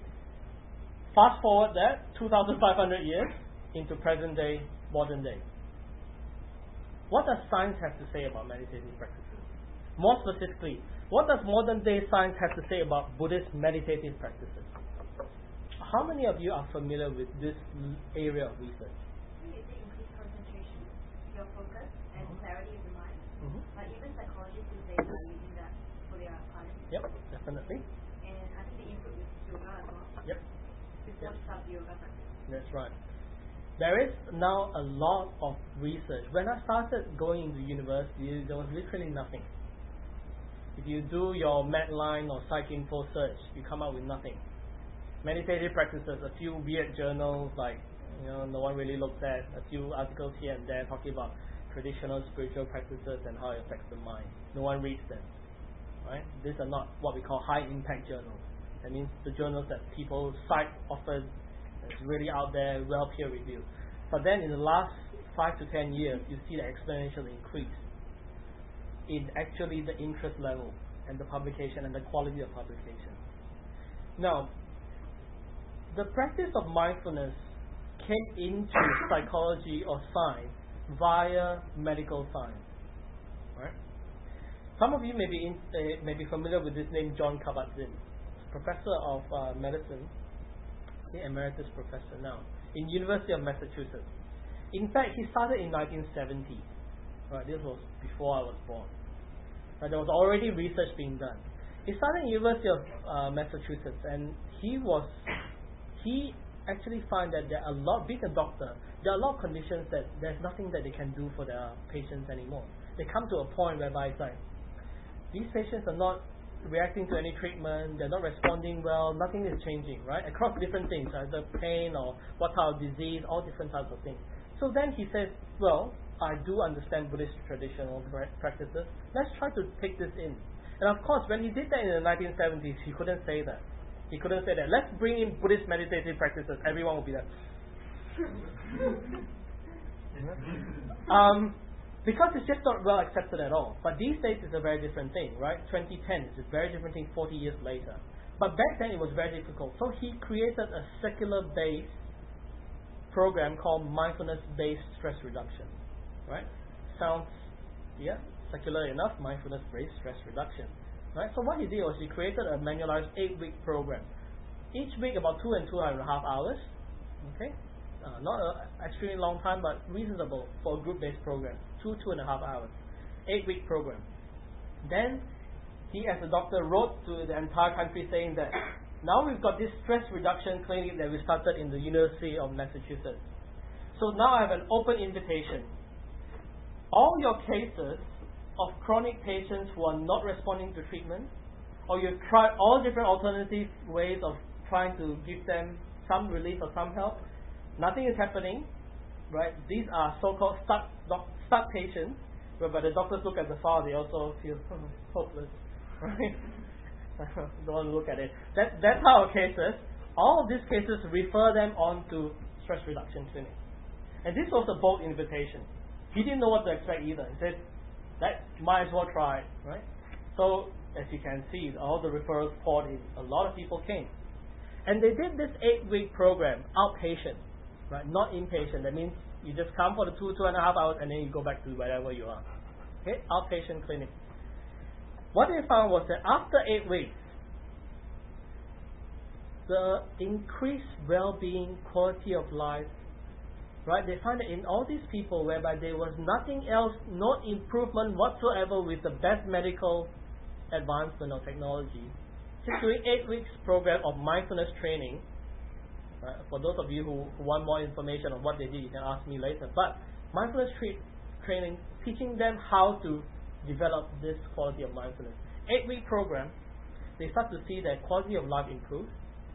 S1: fast forward that, two thousand five hundred years into present day, modern day. What does science have to say about meditative practices? More specifically, what does modern day science have to say about Buddhist meditative practices? How many of you are familiar with this area of research?
S2: It increase concentration, your focus, and mm-hmm. clarity of the mind.
S1: Mm-hmm.
S2: But even psychologists these days are using that for their clients.
S1: Yep, definitely.
S2: And I think they improve with yoga as well.
S1: Yep.
S2: Before
S1: yep.
S2: start yoga practice.
S1: That's right. There is now a lot of research. When I started going into university, there was literally nothing. If you do your Medline or PsycInfo search, you come out with nothing. Meditative practices, a few weird journals like, you know, no one really looks at, a few articles here and there talking about traditional spiritual practices and how it affects the mind. No one reads them. Right? These are not what we call high impact journals. That means the journals that people cite often, it's really out there, well peer reviewed. But then in the last five to ten years, you see the exponential increase in actually the interest level and the publication and the quality of publication. Now, the practice of mindfulness came into psychology or science via medical science. Right? Some of you may be in, uh, may be familiar with this name, Jon Kabat-Zinn, professor of uh, medicine, the emeritus professor now, in University of Massachusetts. In fact, he started in nineteen seventy. Right, this was before I was born. Right, there was already research being done. He started in University of uh, Massachusetts, and he was he actually found that there are a lot, being a doctor, there are a lot of conditions that there's nothing that they can do for their patients anymore. They come to a point whereby it's like these patients are not reacting to any treatment, they're not responding well, nothing is changing, right? Across different things, either pain or what type of disease, all different types of things. So then he says, well, I do understand Buddhist traditional practices. Let's try to take this in. And of course, when he did that in the nineteen seventies, he couldn't say that. He couldn't say that. Let's bring in Buddhist meditative practices. Everyone will be there. um, because it's just not well accepted at all. But these days it's a very different thing, right? twenty ten is a very different thing forty years later. But back then it was very difficult. So he created a secular-based program called mindfulness-based stress reduction. Right? Sounds, yeah, secular enough, mindfulness-based stress reduction. Right? So what he did was he created a manualized eight-week program. Each week about two and two and a half hours. Okay? Uh, not an extremely long time, but reasonable for a group-based program. Two, two and a half hours. Eight-week program. Then he, as a doctor, wrote to the entire country saying that now we've got this stress reduction clinic that we started in the University of Massachusetts. So now I have an open invitation. All your cases of chronic patients who are not responding to treatment, or you've tried all different alternative ways of trying to give them some relief or some help, nothing is happening, right? These are so-called stuck, doc, stuck patients, whereby the doctors look at the file, they also feel hopeless, right? Don't want to look at it. That, that's our cases. All of these cases refer them on to stress reduction clinic. And this was a bold invitation. He didn't know what to expect either. He said, that might as well try it, right? So, as you can see, all the referrals poured in. A lot of people came. And they did this eight-week program, outpatient, right? Not inpatient. That means you just come for the two, two and a half hours and then you go back to wherever you are. Okay? Outpatient clinic. What they found was that after eight weeks, the increased well-being, quality of life, right? They find that in all these people whereby there was nothing else, no improvement whatsoever with the best medical advancement or technology, just doing eight weeks program of mindfulness training. Right? For those of you who, who want more information on what they did, you can ask me later. But mindfulness tra- training, teaching them how to develop this quality of mindfulness. Eight week program, they start to see that quality of life improves.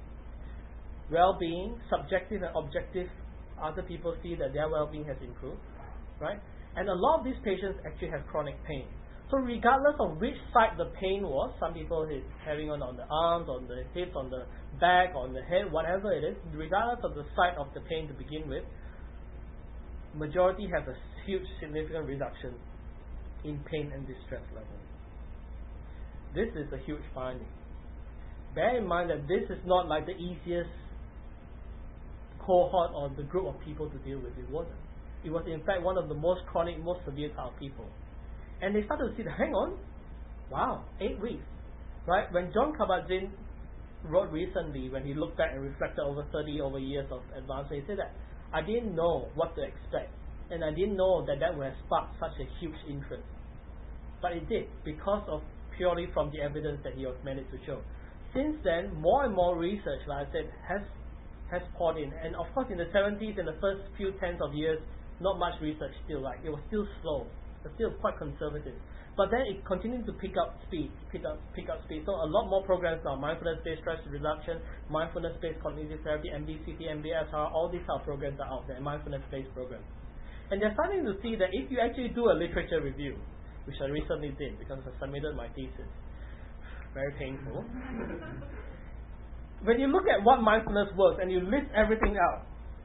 S1: Well-being, subjective and objective, other people see that their well-being has improved, right? And a lot of these patients actually have chronic pain. So regardless of which side the pain was, some people is having on, on the arms, on the hips, on the back, on the head, whatever it is, regardless of the side of the pain to begin with, majority have a huge significant reduction in pain and distress level. This is a huge finding. Bear in mind that this is not like the easiest cohort or the group of people to deal with. It wasn't. It was in fact one of the most chronic, most severe type of people. And they started to see that, hang on, wow, eight weeks. Right? When John Kabat-Zinn wrote recently, when he looked back and reflected over thirty over years of advancement, he said that, I didn't know what to expect. And I didn't know that that would have sparked such a huge interest. But it did, because of purely from the evidence that he was managed to show. Since then, more and more research, like I said, has has poured in. And of course in the seventies and the first few tens of years, not much research still, like it was still slow. It was still quite conservative. But then it continued to pick up speed, pick up pick up speed. So a lot more programs now, mindfulness-based stress reduction, mindfulness-based cognitive therapy, M D C T, M B S R, all these are programs are out there, mindfulness-based programs. And they're starting to see that if you actually do a literature review, which I recently did because I submitted my thesis, very painful. When you look at what mindfulness works and you list everything out,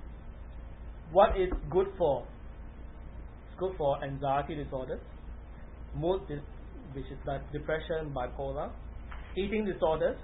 S1: what is good for? It's good for anxiety disorders, mood, dis- which is like depression, bipolar, eating disorders,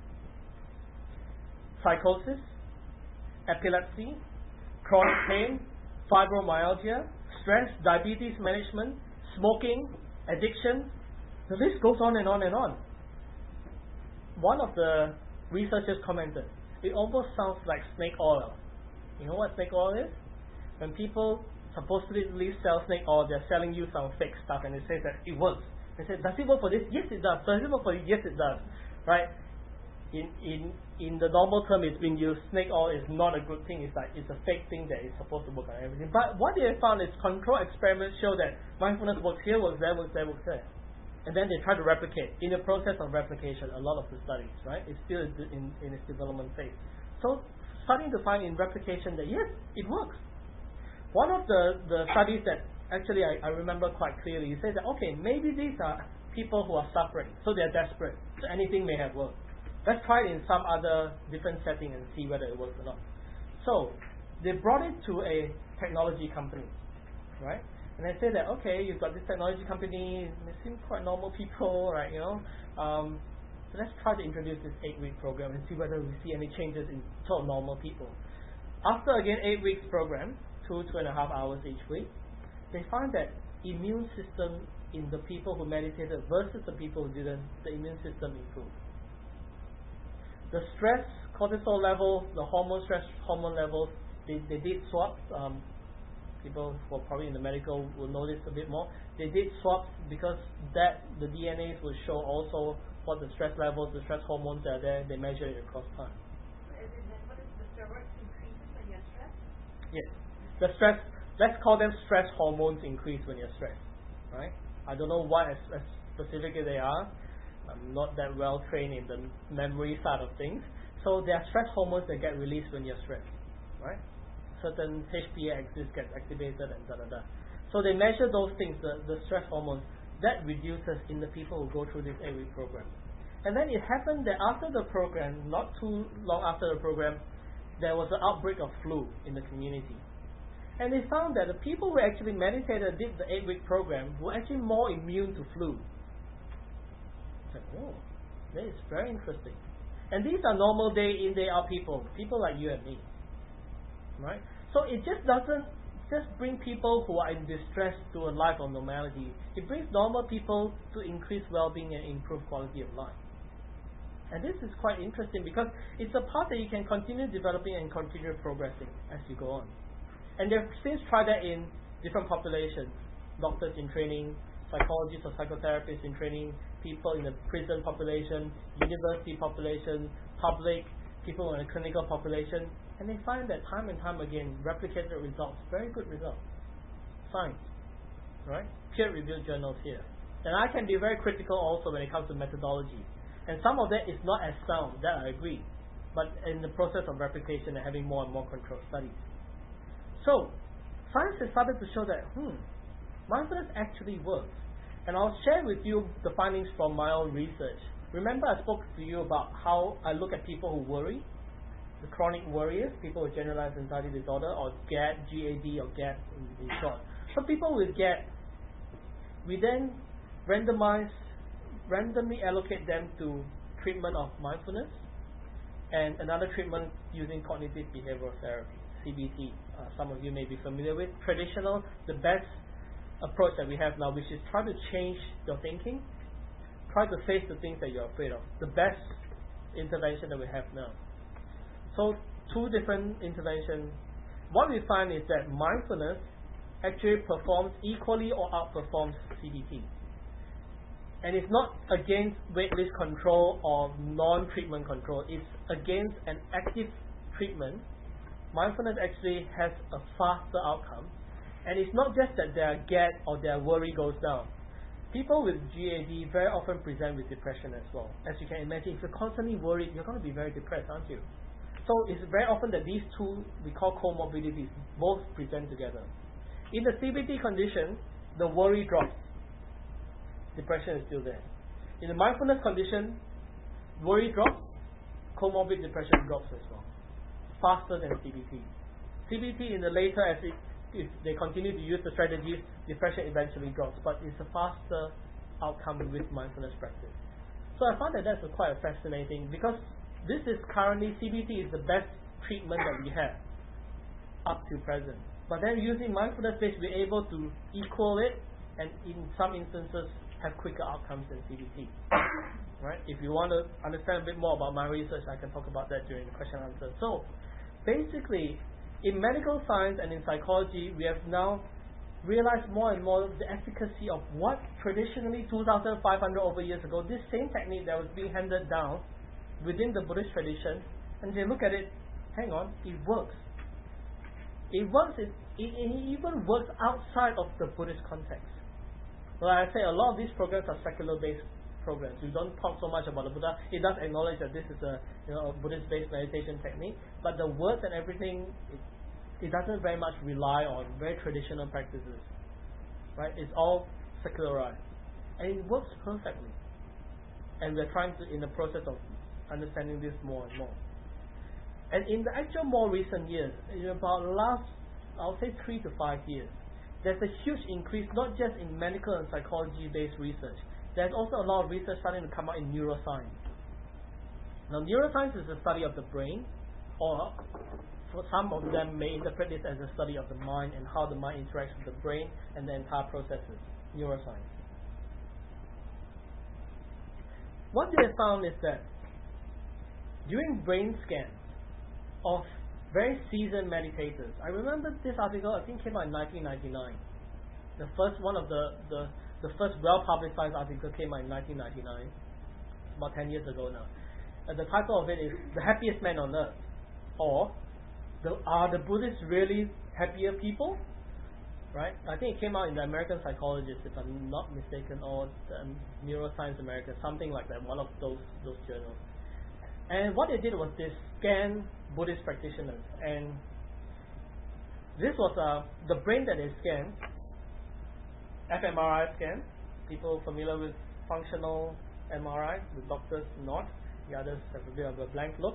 S1: psychosis, epilepsy, chronic pain, fibromyalgia, stress, diabetes management, smoking, addiction. The list goes on and on and on. One of the researchers commented, it almost sounds like snake oil. You know what snake oil is? When people supposedly sell snake oil, they're selling you some fake stuff and they say that it works. They say, does it work for this? Yes, it does. Does it work for this? Yes, it does. Right? In in in the normal term it's been used, snake oil is not a good thing. It's like it's a fake thing that is supposed to work on everything. But what they have found is control experiments show that mindfulness works here, works there, works there, works there. And then they try to replicate. In the process of replication, a lot of the studies, right, it's still in, in its development phase. So starting to find in replication that yes, it works. One of the, the studies that actually I, I remember quite clearly, he said that okay, maybe these are people who are suffering, so they're desperate. So anything may have worked. Let's try it in some other different setting and see whether it works or not. So they brought it to a technology company, right? And they say that, okay, you've got this technology company, they seem quite normal people, right? You know, um, so let's try to introduce this eight-week program and see whether we see any changes in total normal people. After again eight weeks program, two two and a half hours each week, they find that immune system in the people who meditated versus the people who didn't, the immune system improved. The stress cortisol level, the hormone stress hormone levels, they, they did swaps. Um, people who are probably in the medical will know this a bit more. They did swaps because that the D N As will show also what the stress levels, the stress hormones are there. They measure it across time.
S2: Is it then what is the steroids increases when you're stressed?
S1: Yes, the stress. Let's call them stress hormones increase when you're stressed, right? I don't know what as, as specifically they are. I'm not that well trained in the memory side of things. So there are stress hormones that get released when you're stressed, right? Certain H P A axis gets activated and da da da. So they measure those things, the, the stress hormones, that reduces in the people who go through this eight-week program. And then it happened that after the program, not too long after the program, there was an outbreak of flu in the community. And they found that the people who actually meditated, did the eight-week program, were actually more immune to flu. It's like, oh, that is very interesting. And these are normal day in, day out people, people like you and me. Right? So it just doesn't just bring people who are in distress to a life of normality. It brings normal people to increase well-being and improve quality of life. And this is quite interesting because it's a path that you can continue developing and continue progressing as you go on. And they've since tried that in different populations, doctors in training, psychologists or psychotherapists in training, people in the prison population, university population, public, people in a clinical population, and they find that time and time again, replicated results, very good results. Science, right? Peer-reviewed journals here. And I can be very critical also when it comes to methodology. And some of that is not as sound, that I agree. But in the process of replication and having more and more controlled studies. So, science has started to show that, hmm, mindfulness actually works. And I'll share with you the findings from my own research. Remember I spoke to you about how I look at people who worry? The chronic worriers, people with generalized anxiety disorder, or G A D, G A D, or G A D in, in short. So people with G A D, we then randomize, randomly allocate them to treatment of mindfulness and another treatment using cognitive behavioral therapy, C B T. Uh, some of you may be familiar with. Traditional, the best approach that we have now, which is try to change your thinking, try to face the things that you're afraid of. The best intervention that we have now. So two different interventions. What we find is that mindfulness actually performs equally or outperforms C B T. And it's not against waitlist control or non-treatment control. It's against an active treatment. Mindfulness actually has a faster outcome. And it's not just that their G A D or their worry goes down. People with G A D very often present with depression as well. As you can imagine, if you're constantly worried, you're going to be very depressed, aren't you? So it's very often that these two, we call comorbidities, both present together. In the C B T condition, the worry drops. Depression is still there. In the mindfulness condition, worry drops, comorbid depression drops as well. Faster than C B T. C B T in the later, as it, if they continue to use the strategies, depression eventually drops, but it's a faster outcome with mindfulness practice. So I found that that's a quite fascinating, because this is currently, C B T is the best treatment that we have up to present. But then using mindfulness based, we're able to equal it and in some instances have quicker outcomes than C B T. Right? If you want to understand a bit more about my research, I can talk about that during the question and answer. So basically, in medical science and in psychology, we have now realized more and more the efficacy of what traditionally two thousand five hundred over years ago, this same technique that was being handed down within the Buddhist tradition, and they look at it, hang on, it works. It works, it, it, it even works outside of the Buddhist context. Like I say, a lot of these programs are secular-based programs. We don't talk so much about the Buddha. It does acknowledge that this is a, you know, a Buddhist-based meditation technique, but the words and everything, it, it doesn't very much rely on very traditional practices. Right? It's all secularized. And it works perfectly. And we're trying to, in the process of understanding this more and more. And in the actual more recent years, in about the last, I'll say three to five years, there's a huge increase not just in medical and psychology-based research. There's also a lot of research starting to come out in neuroscience. Now, neuroscience is the study of the brain, or for some of them may interpret this as a study of the mind and how the mind interacts with the brain and the entire processes. Neuroscience. What they have found is that during brain scans of very seasoned meditators, I remember this article, I think came out in nineteen ninety-nine. The first one of the, the, the first well-publicized article came out in nineteen ninety-nine, about ten years ago now. And the title of it is The Happiest Man on Earth, or the, Are the Buddhists Really Happier People? Right? I think it came out in the American Psychologist, if I'm not mistaken, or the um, Neuroscience America, something like that, one of those those journals. And what they did was they scanned Buddhist practitioners, and this was uh, the brain that they scanned, fMRI scan. People familiar with functional M R I, the doctors nod, the others have a bit of a blank look.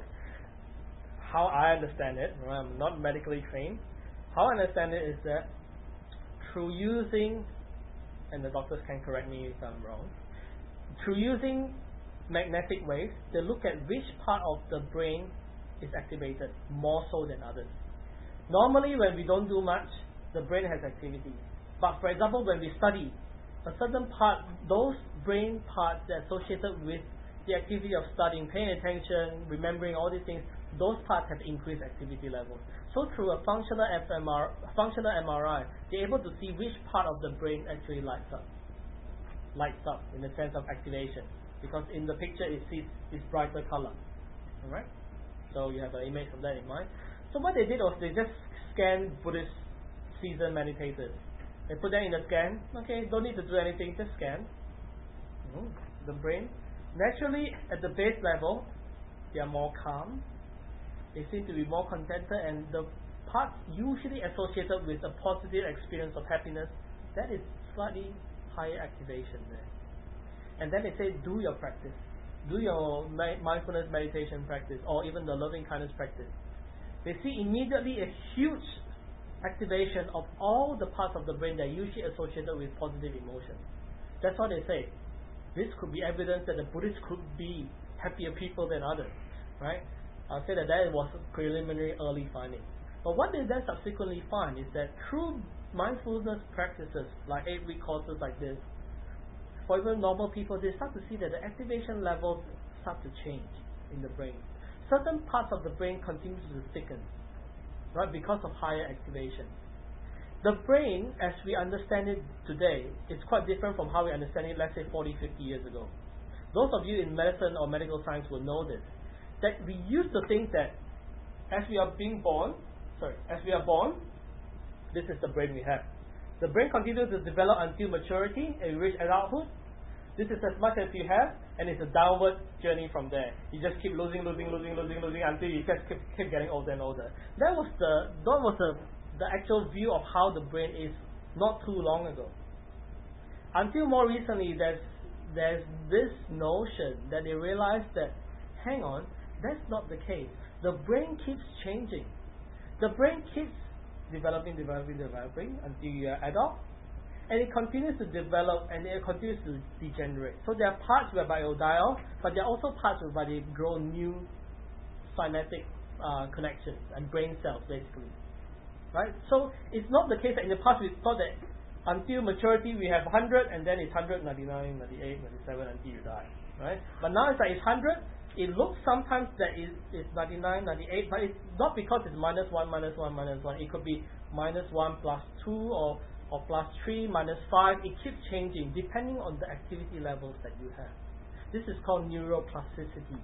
S1: How I understand it, I'm not medically trained, how I understand it is that through using, and the doctors can correct me if I'm wrong, through using magnetic waves, they look at which part of the brain is activated more so than others. Normally when we don't do much, the brain has activity. But for example, when we study, a certain part, those brain parts that are associated with the activity of studying, paying attention, remembering all these things, those parts have increased activity levels. So through a functional F M R, functional M R I, they're able to see which part of the brain actually lights up. Lights up in the sense of activation. Because in the picture it sees this brighter color. Alright? So you have an image of that in mind. So what they did was they just scanned Buddhist seasoned meditators. They put that in the scan. Okay, don't need to do anything, just scan. Mm, the brain. Naturally, at the base level, they are more calm. They seem to be more contented, and the parts usually associated with a positive experience of happiness, that is slightly higher activation there. And then they say, do your practice. Do your mi- mindfulness meditation practice, or even the loving kindness practice. They see immediately a huge activation of all the parts of the brain that are usually associated with positive emotions. That's what they say. This could be evidence that the Buddhists could be happier people than others, right? I'll say that that was a preliminary early finding. But what they then subsequently find is that through mindfulness practices, like eight-week courses like this, for even normal people, they start to see that the activation levels start to change in the brain. Certain parts of the brain continue to thicken, right, because of higher activation. The brain, as we understand it today, is quite different from how we understand it, let's say, forty, fifty years ago. Those of you in medicine or medical science will know this, that we used to think that as we are being born, sorry, as we are born, this is the brain we have. The brain continues to develop until maturity and we reach adulthood. This is as much as you have, and it's a downward journey from there. You just keep losing, losing, losing, losing, losing until you just keep, keep getting older and older. That was the that was the, the actual view of how the brain is not too long ago. Until more recently, there's there's this notion that they realized that, hang on, that's not the case. The brain keeps changing. The brain keeps developing, developing, developing until you are adult, and it continues to develop and it continues to degenerate. So there are parts whereby it will die off, but there are also parts whereby they grow new synaptic uh, connections and brain cells, basically. Right? So it's not the case that in the past we thought that until maturity we have one hundred, and then it's one hundred, ninety-nine, ninety-eight, ninety-seven until you die. Right? But now it's like it's one hundred. It looks sometimes that it, it's ninety-nine, ninety-eight, but it's not because it's minus one, minus one, minus one. It could be minus one plus two, or, or plus three, minus five. It keeps changing depending on the activity levels that you have. This is called neuroplasticity.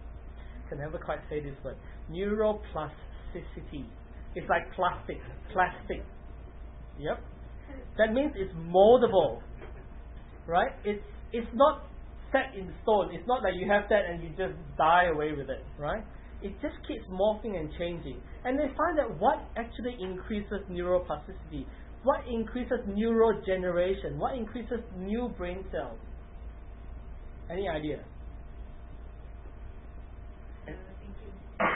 S1: I can never quite say this word. Neuroplasticity. It's like plastic. Plastic. Yep. That means it's moldable. Right? It's it's not set in stone. It's not that you have that and you just die away with it, right? It just keeps morphing and changing. And they find that what actually increases neuroplasticity, what increases neurogeneration, what increases new brain cells. Any idea?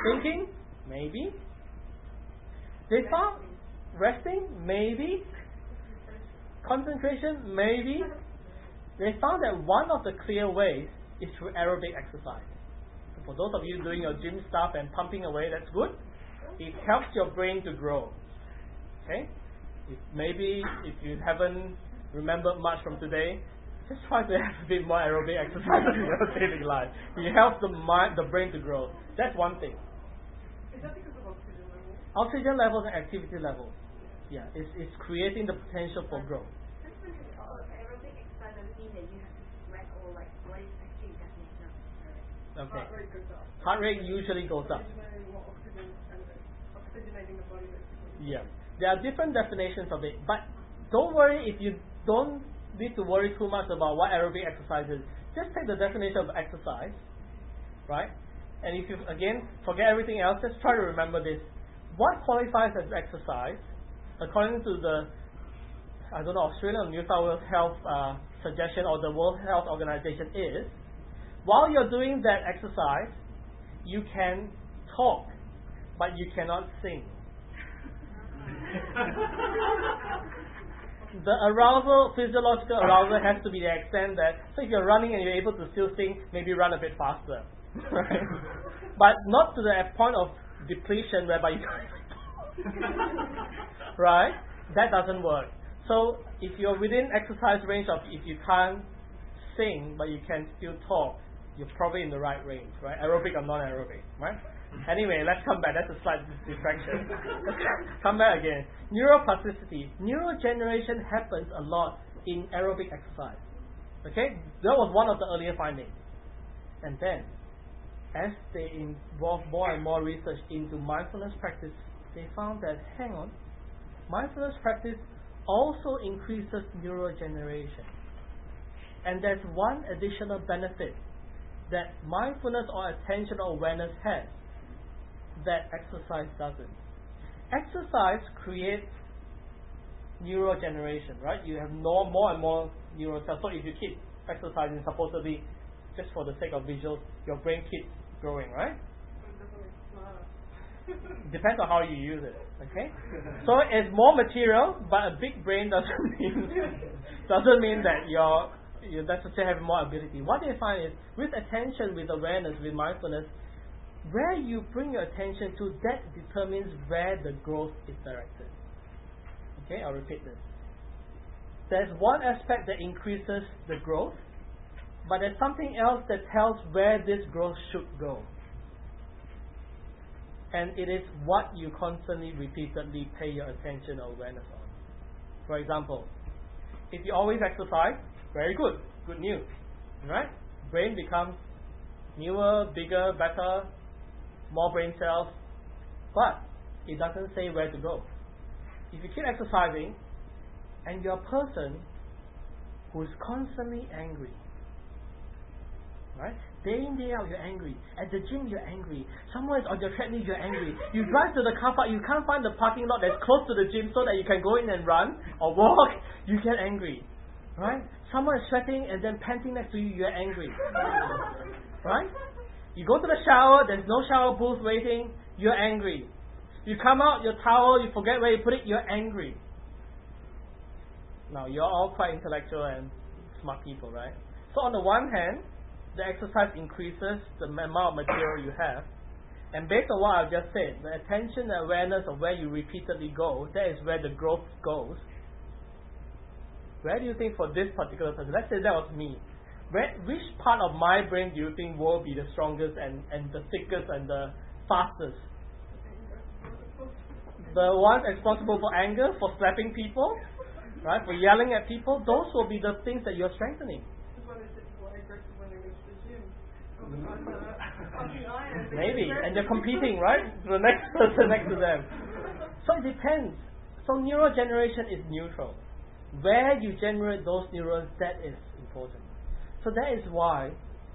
S1: Thinking? Maybe. They found resting? Maybe. Concentration? Maybe. They found that one of the clear ways is through aerobic exercise. So for those of you doing your gym stuff and pumping away, that's good. It helps your brain to grow. Okay? If maybe if you haven't remembered much from today, just try to have a bit more aerobic exercise in your daily life. It helps the mind, the brain to grow. That's one thing.
S3: Is that because of oxygen levels?
S1: Oxygen levels and activity levels. Yeah, it's, it's creating the potential for growth.
S2: Aerobic exercise doesn't mean that you have to sweat or like what is actually the definition of aerobic?
S1: Okay.
S3: Heart rate goes up.
S1: Heart rate usually goes up.
S3: Oxygenating more oxygen and oxygenating the body basically.
S1: Yeah. There are different definitions of it, but don't worry if you don't need to worry too much about what aerobic exercise is. Just take the definition of exercise, right? And if you, again, forget everything else, just try to remember this. What qualifies as exercise, according to the, I don't know, Australian or New South Wales Health uh, suggestion or the World Health Organization is, while you're doing that exercise, you can talk, but you cannot sing. The arousal, physiological arousal has to be the extent that, so if you're running and you're able to still sing, maybe run a bit faster. Right? But not to the point of depletion whereby you right? That doesn't work. So if you're within exercise range of, if you can't sing but you can still talk, you're probably in the right range, right? Aerobic or non-aerobic, right? Anyway, let's come back. That's a slight distraction. Come back again. Neuroplasticity. Neurogeneration happens a lot in aerobic exercise. Okay? That was one of the earlier findings. And then, as they involve more and more research into mindfulness practice, they found that, hang on, mindfulness practice also increases neurogeneration. And there's one additional benefit that mindfulness or attentional awareness has that exercise doesn't. Exercise creates neurogeneration, right? You have more, more and more neural cells. So if you keep exercising, supposedly, just for the sake of visuals, your brain keeps growing, right? Depends on how you use it. Okay? So it's more material, but a big brain doesn't mean doesn't mean that you're you necessarily have more ability. What they find is with attention, with awareness, with mindfulness, where you bring your attention to, that determines where the growth is directed. Okay, I'll repeat this. There's one aspect that increases the growth, but there's something else that tells where this growth should go. And it is what you constantly, repeatedly pay your attention or awareness on. For example, if you always exercise, very good, good news, right? Brain becomes newer, bigger, better, more brain cells, but it doesn't say where to go. If you keep exercising and you're a person who's constantly angry, right? Day in, day out, you're angry. At the gym, you're angry. Someone is on your treadmill, you're angry. You drive to the car park, you can't find the parking lot that's close to the gym so that you can go in and run or walk, you get angry. Right? Someone is sweating and then panting next to you, you're angry. Right? You go to the shower, there's no shower booth waiting, you're angry. You come out, your towel, you forget where you put it, you're angry. Now, you're all quite intellectual and smart people, right? So on the one hand, the exercise increases the amount of material you have. And based on what I've just said, the attention and awareness of where you repeatedly go, that is where the growth goes. Where do you think for this particular person, let's say that was me, where, which part of my brain do you think will be the strongest and, and the thickest and the fastest? The ones responsible for anger, for slapping people, right, for yelling at people, those will be the things that you're strengthening. Maybe, and they're competing, right? The next person next to them. So it depends. So neurogeneration is neutral. Where you generate those neurons, that is important. So that is why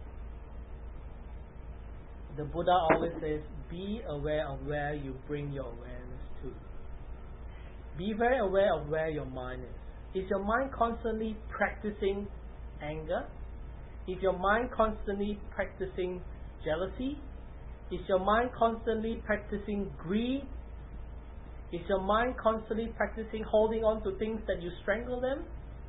S1: the Buddha always says, be aware of where you bring your awareness to. Be very aware of where your mind is. Is your mind constantly practicing anger? If your mind constantly practicing jealousy, Is your mind constantly practicing greed? Is your mind constantly practicing holding on to things that you strangle them?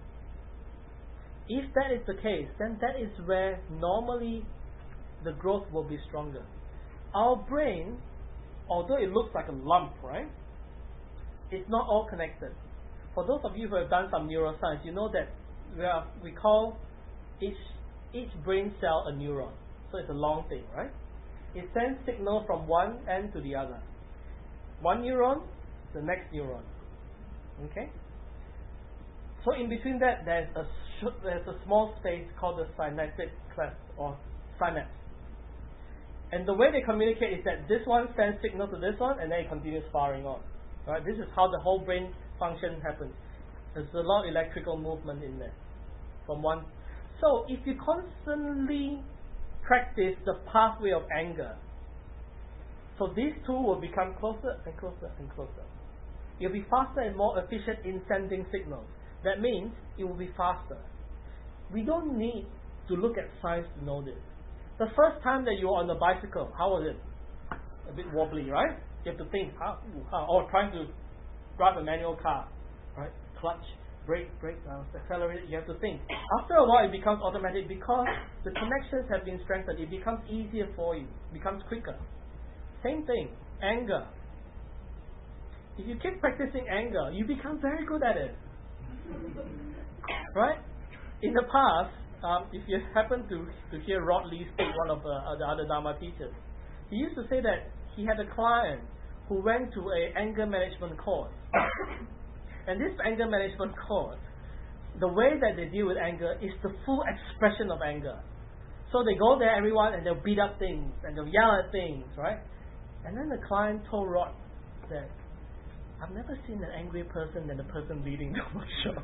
S1: If that is the case, then that is where normally the growth will be stronger. Our brain, although it looks like a lump, right? It's not all connected. For those of you who have done some neuroscience, you know that we, are, we call each, each brain cell a neuron. So it's a long thing, right? It sends signal from one end to the other. One neuron, the next neuron. Okay? So in between that, there's a sh- there's a small space called the synaptic cleft or synapse. And the way they communicate is that this one sends signal to this one, and then it continues firing on. Right? This is how the whole brain function happens. There's a lot of electrical movement in there from one. So if you constantly practice the pathway of anger, so these two will become closer and closer and closer. You'll be faster and more efficient in sending signals. That means it will be faster. We don't need to look at science to know this. The first time that you were on the bicycle, how was it? A bit wobbly, right? You have to think, how, how, or trying to drive a manual car, right? Clutch, brake, brake, uh, accelerate, you have to think. After a while it becomes automatic because the connections have been strengthened. It becomes easier for you, it becomes quicker. Same thing, anger. If you keep practicing anger, you become very good at it. Right? In the past, um, if you happen to, to hear Rod Lee speak, one of the, uh, the other Dharma teachers, he used to say that he had a client who went to a anger management course. And this anger management course, the way that they deal with anger is the full expression of anger. So they go there, everyone, and they'll beat up things, and they'll yell at things, right? And then the client told Rod that, I've never seen an angry person than the person leading the workshop.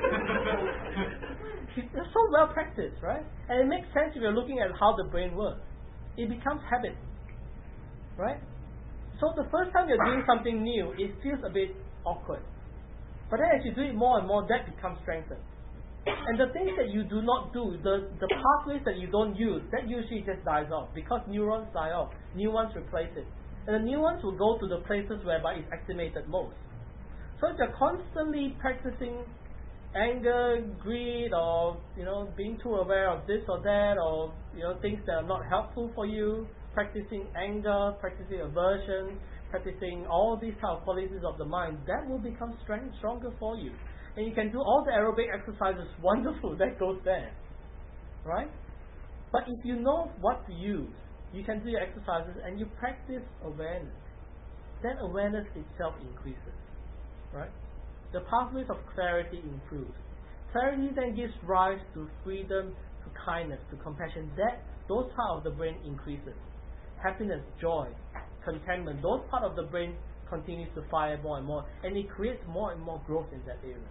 S1: They're so well practiced, right? And it makes sense if you're looking at how the brain works. It becomes habit, right? So the first time you're doing something new, it feels a bit awkward. But then as you do it more and more, that becomes strengthened. And the things that you do not do, the, the pathways that you don't use, that usually just dies off because neurons die off. New ones replace it. And the new ones will go to the places whereby it's activated most. So if you're constantly practicing anger, greed, or you know, being too aware of this or that, or you know, things that are not helpful for you, practicing anger, practicing aversion, practicing all these type of qualities of the mind, that will become strength, stronger for you. And you can do all the aerobic exercises, wonderful, that goes there. Right? But if you know what to use, you can do your exercises and you practice awareness. Then awareness itself increases. Right? The pathways of clarity improves. Clarity then gives rise to freedom, to kindness, to compassion. That those part of the brain increases. Happiness, joy, contentment, those part of the brain continues to fire more and more, and it creates more and more growth in that area.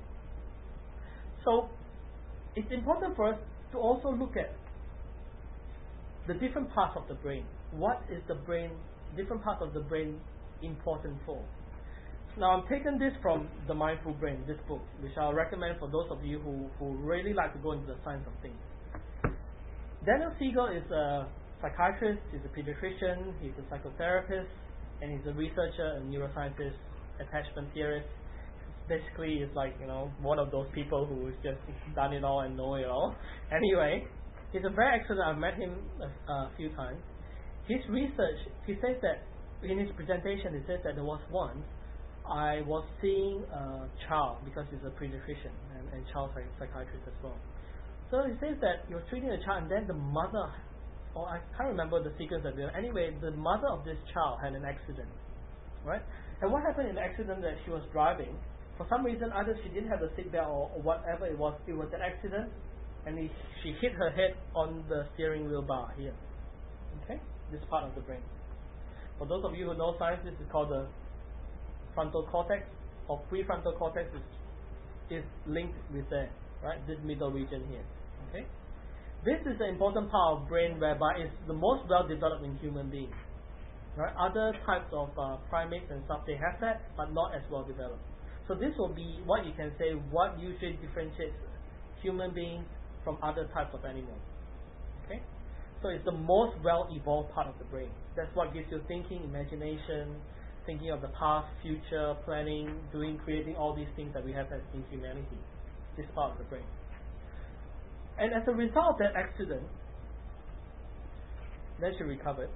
S1: So it's important for us to also look at the different parts of the brain. What is the brain, different parts of the brain important for? Now I'm taking this from The Mindful Brain, this book, which I'll recommend for those of you who, who really like to go into the science of things. Daniel Siegel is a psychiatrist, he's a pediatrician, he's a psychotherapist, and he's a researcher and neuroscientist, attachment theorist. Basically, it's like, you know, one of those people who's just done it all and know it all. Anyway, he's a very excellent, I've met him a, a few times. His research, he says that, in his presentation, he says that there was once, I was seeing a child, because he's a pediatrician and, and child psych- psychiatrist as well. So he says that you're treating a child and then the mother, or I can't remember the sequence of it. Anyway, the mother of this child had an accident, right? And what happened in the accident that she was driving, for some reason either she didn't have a seatbelt or, or whatever it was, it was an accident, and he, she hit her head on the steering wheel bar here. Okay? This part of the brain. For those of you who know science, this is called the frontal cortex, or prefrontal cortex is, is linked with there, right? This middle region here. Okay? This is the important part of brain whereby it's the most well developed in human beings. Right? Other types of uh, primates and stuff, they have that, but not as well developed. So this will be what you can say, what usually differentiates human beings from other types of animals. Okay? So it's the most well-evolved part of the brain. That's what gives you thinking, imagination, thinking of the past, future, planning, doing, creating all these things that we have as in humanity. This part of the brain. And as a result of that accident, then she recovered.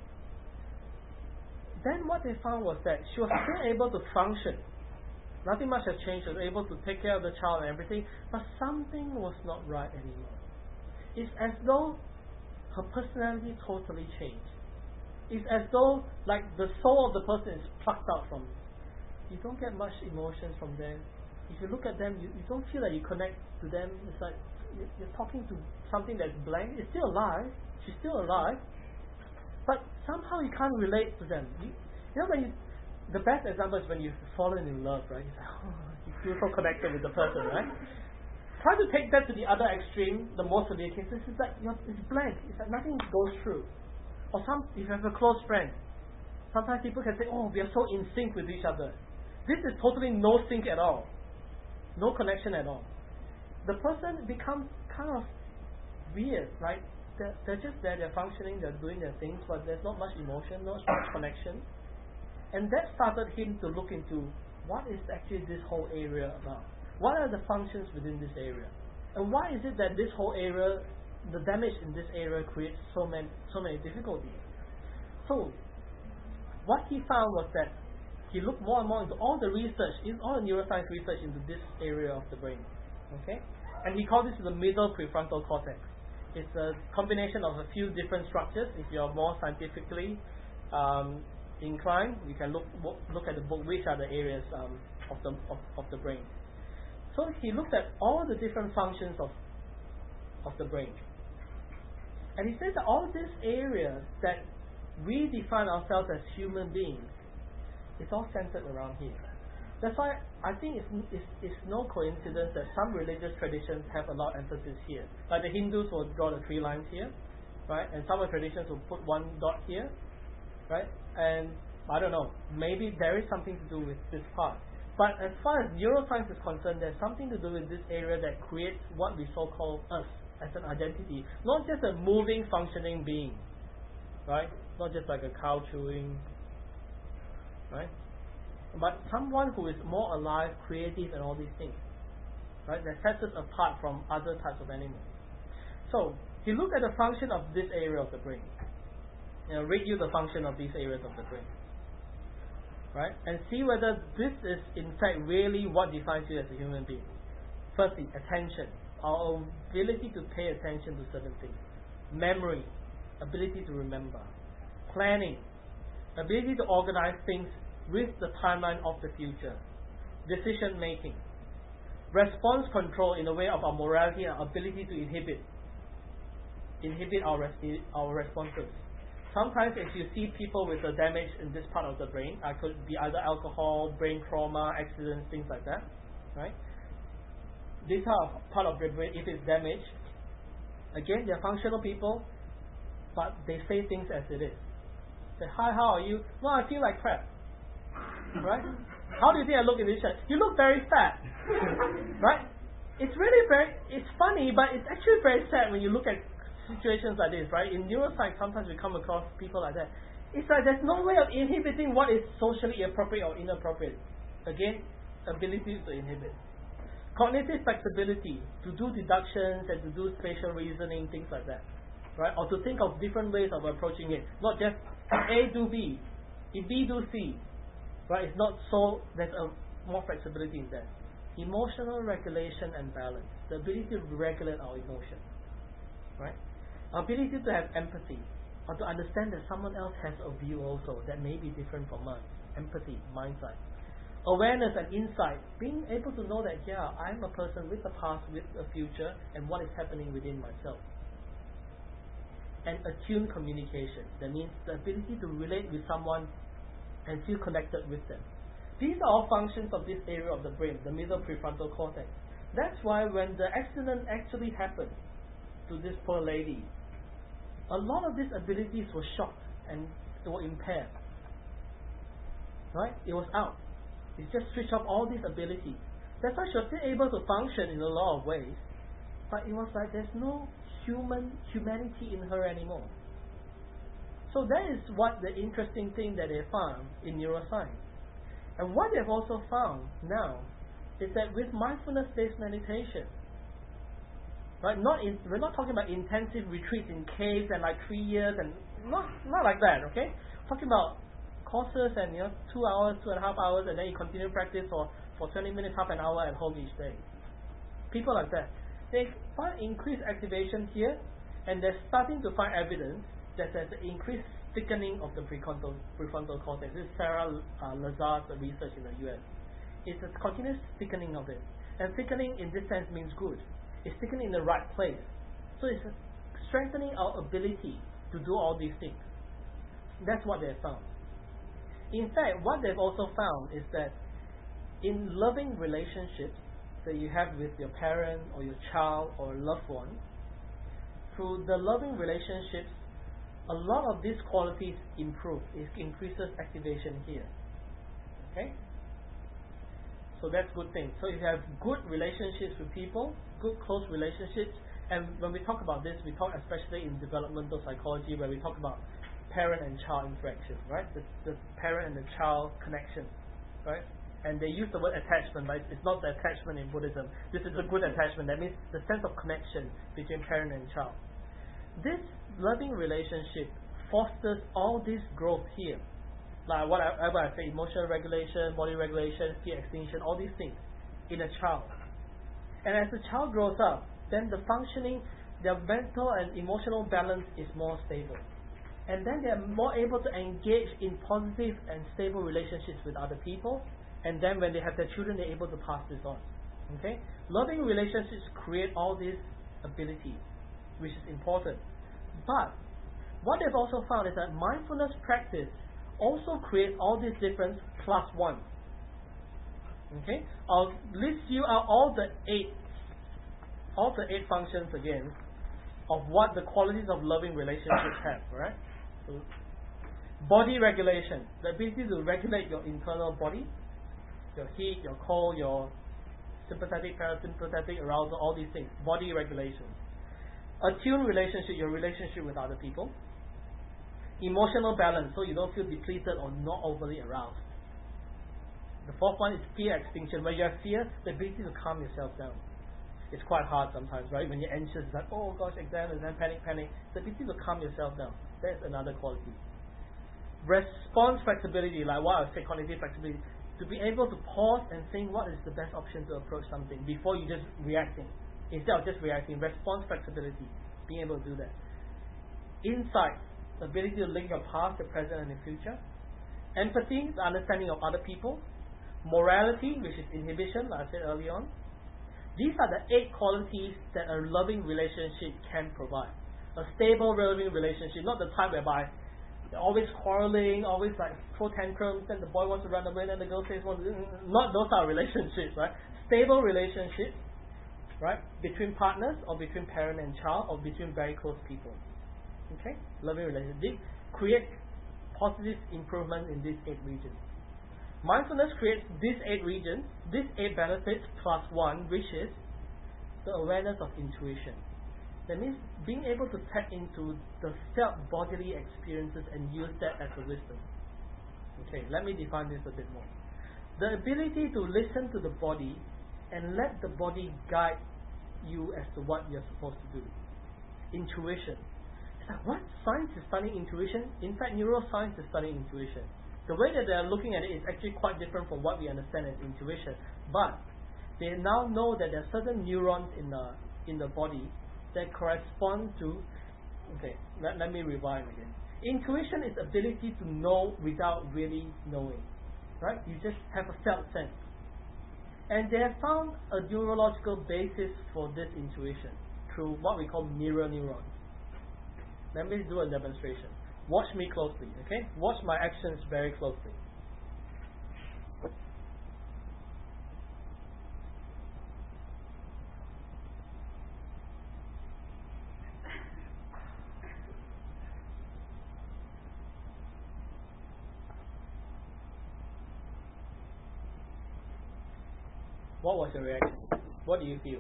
S1: Then what they found was that she was still able to function. Nothing much has changed. She was able to take care of the child and everything, but something was not right anymore. It's as though her personality totally changed. It's as though like the soul of the person is plucked out from. You don't get much emotions from them. If you look at them, you, you don't feel that you connect to them. It's like you're, you're talking to something that's blank. It's still alive. She's still alive. But somehow you can't relate to them. You, you know when you, the best example is when you've fallen in love, right? It's like, oh, you feel so connected with the person, right? Try to take that to the other extreme, the more severe cases, it's like you're, it's blank. It's like nothing goes through. Or some, if you have a close friend, sometimes people can say, oh, we are so in sync with each other. This is totally no sync at all. No connection at all. The person becomes kind of weird, right? They're, they're just there, they're functioning, they're doing their things, but there's not much emotion, not much connection. And that started him to look into what is actually this whole area about. What are the functions within this area? And why is it that this whole area, the damage in this area creates so many, so many difficulties? So, what he found was that he looked more and more into all the research, all the neuroscience research into this area of the brain. Okay? And he called this the middle prefrontal cortex. It's a combination of a few different structures. If you're more scientifically um, inclined, you can look look at the book, which are the areas um, of the of, of the brain. So he looked at all the different functions of of the brain. And he says that all these areas that we define ourselves as human beings, it's all centered around here. That's why I think it's, it's, it's no coincidence that some religious traditions have a lot of emphasis here. Like the Hindus will draw the three lines here, right? And some of the traditions will put one dot here, right? And I don't know, maybe there is something to do with this part. But as far as neuroscience is concerned, there's something to do with this area that creates what we so call us as an identity. Not just a moving, functioning being, right? Not just like a cow chewing, right? But someone who is more alive, creative, and all these things, right? That sets us apart from other types of animals. So he looked at the function of this area of the brain. You know, rate you the function of these areas of the brain, right? And see whether this is in fact really what defines you as a human being. Firstly, attention, our ability to pay attention to certain things. Memory, ability to remember. Planning, ability to organize things with the timeline of the future. Decision making. Response control in the way of our morality and ability to inhibit. Inhibit our, res- our responses. Sometimes if you see people with a damage in this part of the brain, it could be either alcohol, brain trauma, accidents, things like that, right? This part of the brain, if it's damaged, again, they're functional people, but they say things as it is. Say, hi, how are you? No, I feel like crap. Right? How do you think I look in this shirt? You look very fat. Right? It's really very, it's funny, but it's actually very sad when you look at situations like this, right? In neuroscience, sometimes we come across people like that. It's like there's no way of inhibiting what is socially appropriate or inappropriate. Again, ability to inhibit. Cognitive flexibility, to do deductions and to do spatial reasoning, things like that. Right? Or to think of different ways of approaching it. Not just A do B, if B do C. Right? It's not so, there's a more flexibility in that. Emotional regulation and balance. The ability to regulate our emotions. Right? Our ability to have empathy. Or to understand that someone else has a view also that may be different from us. Empathy, mindset. Awareness and insight. Being able to know that, yeah, I'm a person with a past, with a future, and what is happening within myself. And attuned communication. That means the ability to relate with someone and feel connected with them. These are all functions of this area of the brain, the middle prefrontal cortex. That's why when the accident actually happened to this poor lady, a lot of these abilities were shocked and they were impaired. Right? It was out. It just switched off all these abilities. That's why she was still able to function in a lot of ways, but it was like there's no human humanity in her anymore. So that is what the interesting thing that they found in neuroscience. And what they've also found now is that with mindfulness-based meditation, right? Not in, we're not talking about intensive retreats in caves and like three years and not not like that. Okay, talking about courses and you know two hours, two and a half hours, and then you continue practice for for twenty minutes, half an hour at home each day. People like that, they find increased activation here, and they're starting to find evidence that there's an increased thickening of the prefrontal prefrontal cortex. This is Sarah uh, Lazar's research in the U S. It's a continuous thickening of it, and thickening in this sense means good. It's thickening in the right place, so it's strengthening our ability to do all these things. That's what they found. In fact, what they've also found is that in loving relationships that you have with your parent or your child or loved one, through the loving relationships, a lot of these qualities improve. It increases activation here. Okay? So that's a good thing. So if you have good relationships with people, good close relationships, and when we talk about this, we talk especially in developmental psychology, where we talk about parent and child interaction, right? The, the parent and the child connection, right? And they use the word attachment, but it's not the attachment in Buddhism. This is a good attachment. That means the sense of connection between parent and child. This loving relationship fosters all this growth here. Like what I, what I say, emotional regulation, body regulation, fear extinction, all these things in a child. And as the child grows up, then the functioning, their mental and emotional balance is more stable. And then they are more able to engage in positive and stable relationships with other people. And then when they have their children, they're able to pass this on. Okay? Loving relationships create all these abilities, which is important. But what they've also found is that mindfulness practice also creates all these different plus one. Okay? I'll list you out all the eight all the eight functions again of what the qualities of loving relationships have, right? So, body regulation, the ability to regulate your internal body, your heat, your cold, your sympathetic, parasympathetic arousal, all these things. Body regulation. Attune relationship, your relationship with other people. Emotional balance, so you don't feel depleted or not overly aroused. The fourth one is fear extinction. When you have fear, the ability to calm yourself down. It's quite hard sometimes, right? When you're anxious, it's like, oh gosh, exam, and then panic, panic. The ability to calm yourself down. That's another quality. Response flexibility, like what I said, cognitive flexibility. To be able to pause and think what is the best option to approach something before you just reacting. Instead of just reacting, response flexibility. Being able to do that. Insight, the ability to link your past, the present, and the future. Empathy, the understanding of other people. Morality, which is inhibition, like I said earlier on. These are the eight qualities that a loving relationship can provide. A stable, loving relationship, not the type whereby they're always quarreling, always like throw tantrums, then the boy wants to run away, then the girl says, well, not those are relationships, right? Stable relationships, right? Between partners, or between parent and child, or between very close people. Okay? Loving relationship. Create positive improvement in these eight regions. Mindfulness creates these eight regions, these eight benefits plus one, which is the awareness of intuition. That means being able to tap into the felt bodily experiences and use that as a wisdom. Okay, let me define this a bit more. The ability to listen to the body and let the body guide you as to what you're supposed to do. Intuition. It's like, what? Science is studying intuition? In fact, neuroscience is studying intuition. The way that they are looking at it is actually quite different from what we understand as intuition. But they now know that there are certain neurons in the in the body that correspond to. Okay, let, let me rewind again. Intuition is ability to know without really knowing, right? You just have a felt sense, and they have found a neurological basis for this intuition through what we call mirror neurons. Let me do a demonstration. Watch me closely, okay? Watch my actions very closely. What was your reaction? What do you feel?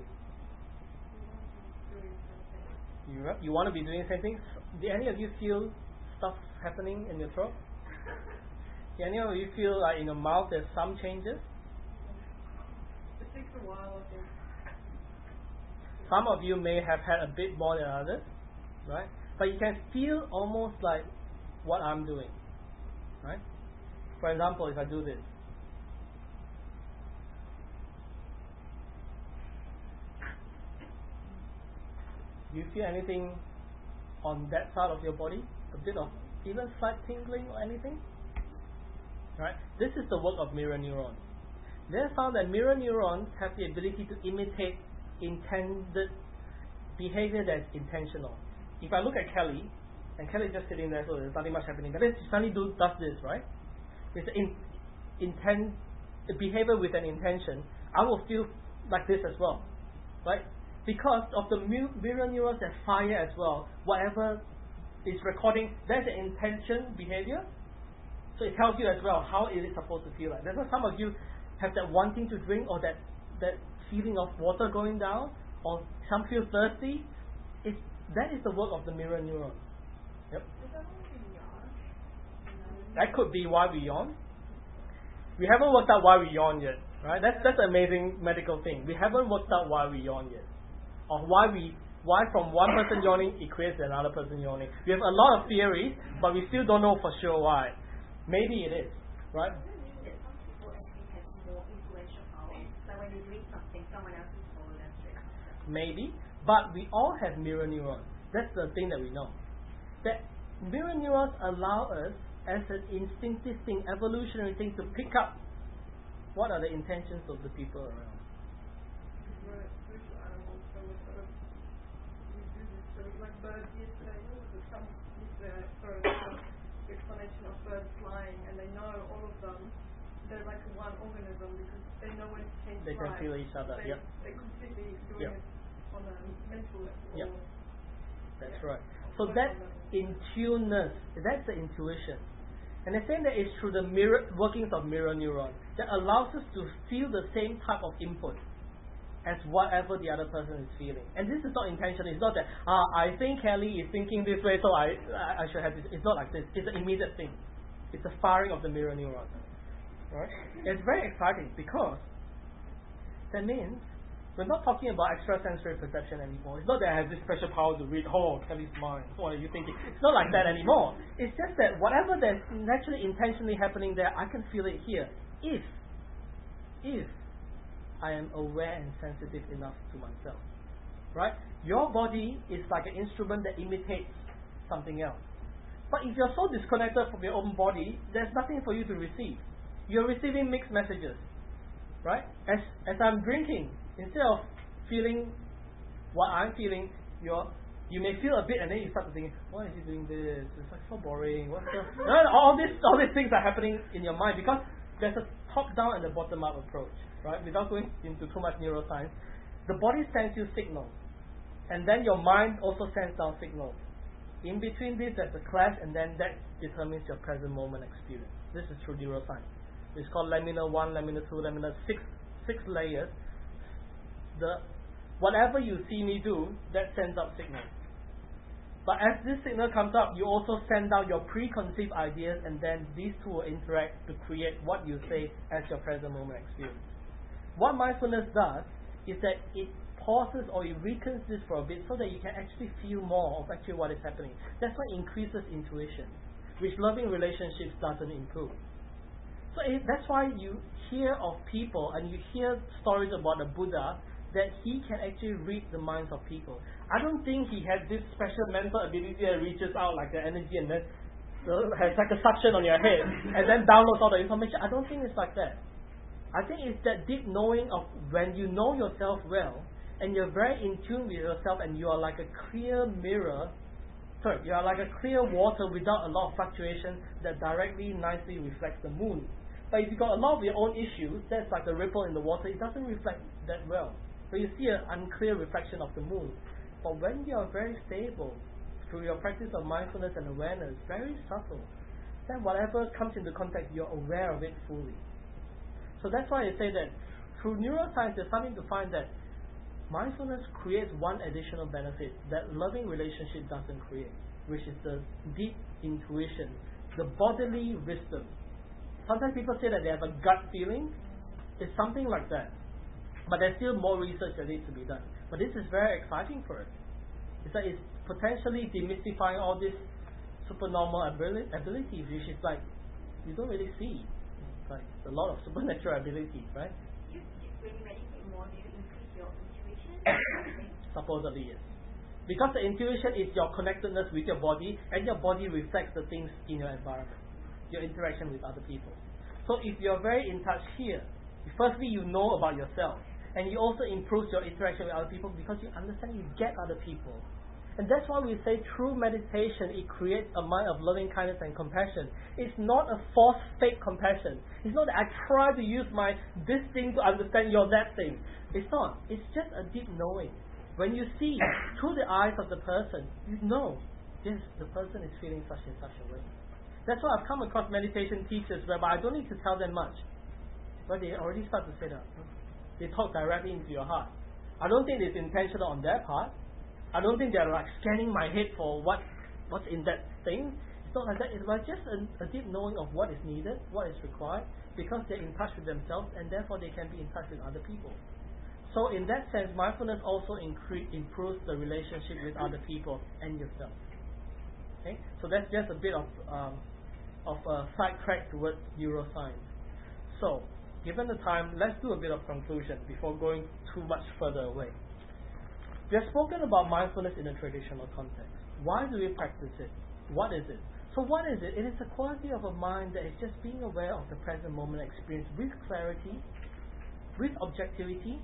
S1: You, you want to be doing the same thing? Do any of you feel stuff happening in your throat? Yeah, any of you feel like in your mouth there's some changes?
S3: It takes a while, I think.
S1: Some of you may have had a bit more than others, right? But you can feel almost like what I'm doing, right? For example, if I do this, do you feel anything on that side of your body? A bit of even slight tingling or anything? Right? This is the work of mirror neurons. They have found that mirror neurons have the ability to imitate intended behavior that's intentional. If I look at Kelly, and Kelly's just sitting there, so there's nothing much happening, but then she suddenly do, does this, right? It's in, intent, the behavior with an intention. I will feel like this as well, right? Because of the mu- mirror neurons that fire as well, whatever is recording, there's an intention behavior. So it tells you as well how is it supposed to feel like. That's why some of you have that wanting to drink or that, that feeling of water going down, or some feel thirsty. It's, that is the work of the mirror neuron. Yep. That could be why we yawn. We haven't worked out why we yawn yet, right? That's that's an amazing medical thing. We haven't worked out why we yawn yet, or why we why from one person yawning it creates another person yawning. We have a lot of theories, but we still don't know for sure why. Maybe it is, right?
S2: Does it mean that some people actually have more influential power? So when you read something, someone else will follow them straight after?
S1: Maybe, but we all have mirror neurons. That's the thing that we know. That mirror neurons allow us, as an instinctive thing, evolutionary thing, to pick up what are the intentions of the people around.
S3: We're social animals, so we sort of we do this. So like birds yesterday, you know, there's some yesterday I saw some explanation of birds flying, and they know all of them. They're like one organism because they know when to change
S1: They can
S3: flight.
S1: feel each other.
S3: They,
S1: Yep.
S3: They're completely doing
S1: Yep.
S3: it on a mental level.
S1: Yep.
S3: or-
S1: That's
S3: yeah,
S1: right.
S3: on
S1: So
S3: social
S1: that
S3: level.
S1: in-tuneness, that's the intuition. And they're saying that it's through the mirror workings of mirror neuron that allows us to feel the same type of input as whatever the other person is feeling. And this is not intentional. It's not that, ah, I think Kelly is thinking this way, so I, I, I should have this. It's not like this. It's an immediate thing. It's a firing of the mirror neuron. Right? It's very exciting because that means we're not talking about extrasensory perception anymore. It's not that I have this special power to read, oh, Kelly's mind, what are you thinking? It's not like that anymore. It's just that whatever that's naturally, intentionally happening there, I can feel it here. If, if I am aware and sensitive enough to myself. Right? Your body is like an instrument that imitates something else. But if you're so disconnected from your own body, there's nothing for you to receive. You're receiving mixed messages. Right? As as I'm drinking, instead of feeling what I'm feeling, you're you may feel a bit, and then you start to think, why is he doing this? It's like so boring. What's the right? all this all these things are happening in your mind because there's a top down and a bottom up approach, right? Without going into too much neuroscience, the body sends you signals, and then your mind also sends down signals. In between this, there's a clash, and then that determines your present moment experience. This is through neuroscience. It's called lamina one, lamina two, lamina six, six layers. The whatever you see me do, that sends out signals. But as this signal comes up, you also send out your preconceived ideas, and then these two will interact to create what you say as your present moment experience. What mindfulness does is that it pauses or it weakens this for a bit so that you can actually feel more of actually what is happening. That's why it increases intuition, which loving relationships doesn't improve. So it, that's why you hear of people and you hear stories about the Buddha that he can actually read the minds of people. I don't think he had this special mental ability that reaches out like the energy and then uh, has like a suction on your head and then downloads all the information. I don't think it's like that. I think it's that deep knowing of when you know yourself well and you're very in tune with yourself and you are like a clear mirror. Sorry, you are like a clear water without a lot of fluctuation that directly, nicely reflects the moon. But if you've got a lot of your own issues, that's like a ripple in the water, it doesn't reflect that well. So you see an unclear reflection of the moon. But when you are very stable, through your practice of mindfulness and awareness, very subtle, then whatever comes into contact, you're aware of it fully. So that's why I say that through neuroscience, they're starting to find that mindfulness creates one additional benefit that loving relationship doesn't create, which is the deep intuition, the bodily wisdom. Sometimes people say that they have a gut feeling. It's something like that. But there's still more research that needs to be done. But this is very exciting for us. It's like it's potentially demystifying all these supernormal abili- abilities, which is like you don't really see. It's like a lot of supernatural abilities, right?
S2: You, you, when you meditate more, do you increase your intuition?
S1: Supposedly, yes. Because the intuition is your connectedness with your body, and your body reflects the things in your environment, your interaction with other people. So if you're very in touch here, firstly you know about yourself, and you also improve your interaction with other people because you understand, you get other people. And that's why we say through meditation it creates a mind of loving kindness and compassion. It's not a false fake compassion. It's not that I try to use my this thing to understand your that thing. It's not. It's just a deep knowing. When you see through the eyes of the person, you know, yes, the person is feeling such and such a way. That's why I've come across meditation teachers whereby I don't need to tell them much, but they already start to say that. They talk directly into your heart. I don't think it's intentional on their part. I don't think they're like scanning my head for what what's in that thing. It's not like that. It's like just a, a deep knowing of what is needed, what is required, because they're in touch with themselves and therefore they can be in touch with other people. So in that sense, mindfulness also incre- improves the relationship with other people and yourself. Okay, so that's just a bit of um, of a side track towards neuroscience. So, given the time, let's do a bit of conclusion before going too much further away. We have spoken about mindfulness in a traditional context. Why do we practice it? What is it? So what is it? It is a quality of a mind that is just being aware of the present moment experience with clarity, with objectivity,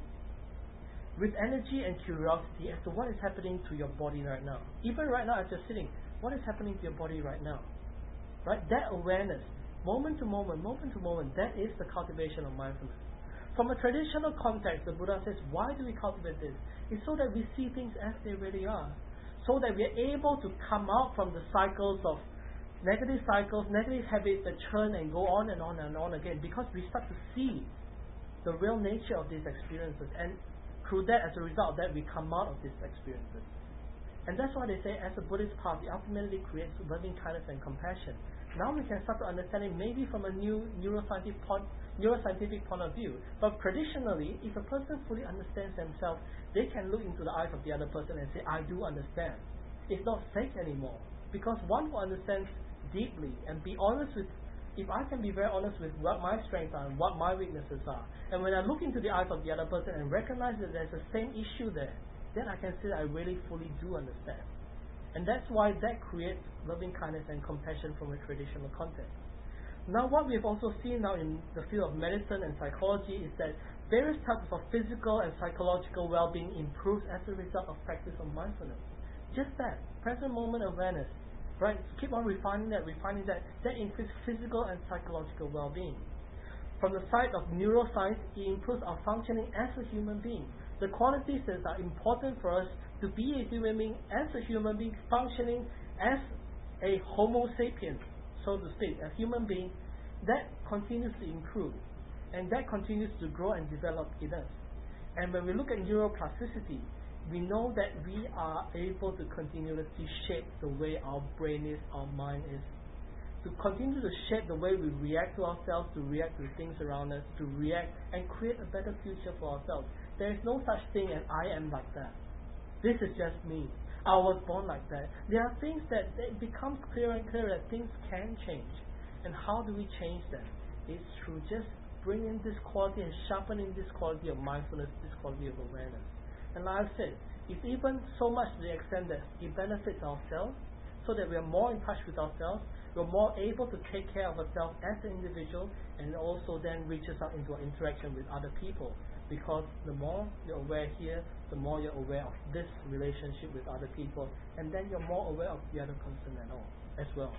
S1: with energy and curiosity as to what is happening to your body right now. Even right now as you're sitting, what is happening to your body right now? Right? That awareness, moment to moment, moment to moment, that is the cultivation of mindfulness. From a traditional context, the Buddha says, why do we cultivate this? It's so that we see things as they really are. So that we are able to come out from the cycles of negative cycles, negative habits that churn and go on and on and on again, because we start to see the real nature of these experiences, and through that, as a result of that, we come out of these experiences. And that's why they say, as a Buddhist path, it ultimately creates loving kindness and compassion. Now we can start to understand it maybe from a new neuroscientific point, neuroscientific point of view. But traditionally, if a person fully understands themselves, they can look into the eyes of the other person and say, I do understand. It's not fake anymore. Because one who understands deeply and be honest with, if I can be very honest with what my strengths are and what my weaknesses are, and when I look into the eyes of the other person and recognize that there's the same issue there, then I can say that I really fully do understand. And that's why that creates loving kindness and compassion from a traditional context. Now what we've also seen now in the field of medicine and psychology is that various types of physical and psychological well-being improves as a result of practice of mindfulness. Just that, present moment awareness, right? Keep on refining that, refining that, that increases physical and psychological well-being. From the side of neuroscience, it improves our functioning as a human being. The qualities that are important for us to be a human being, as a human being, functioning as a Homo sapiens, so to speak, a human being, that continues to improve. And that continues to grow and develop in us. And when we look at neuroplasticity, we know that we are able to continuously shape the way our brain is, our mind is, to continue to shape the way we react to ourselves, to react to things around us, to react and create a better future for ourselves. There is no such thing as I am like that. This is just me. I was born like that. There are things that it becomes clearer and clearer that things can change. And how do we change them? It's through just bringing this quality and sharpening this quality of mindfulness, this quality of awareness. And like I said, it's even so much to the extent that it benefits ourselves, so that we are more in touch with ourselves, we're more able to take care of ourselves as an individual, and also then reaches out into our interaction with other people. Because the more you're aware here, the more you're aware of this relationship with other people, and then you're more aware of the other person and all as well.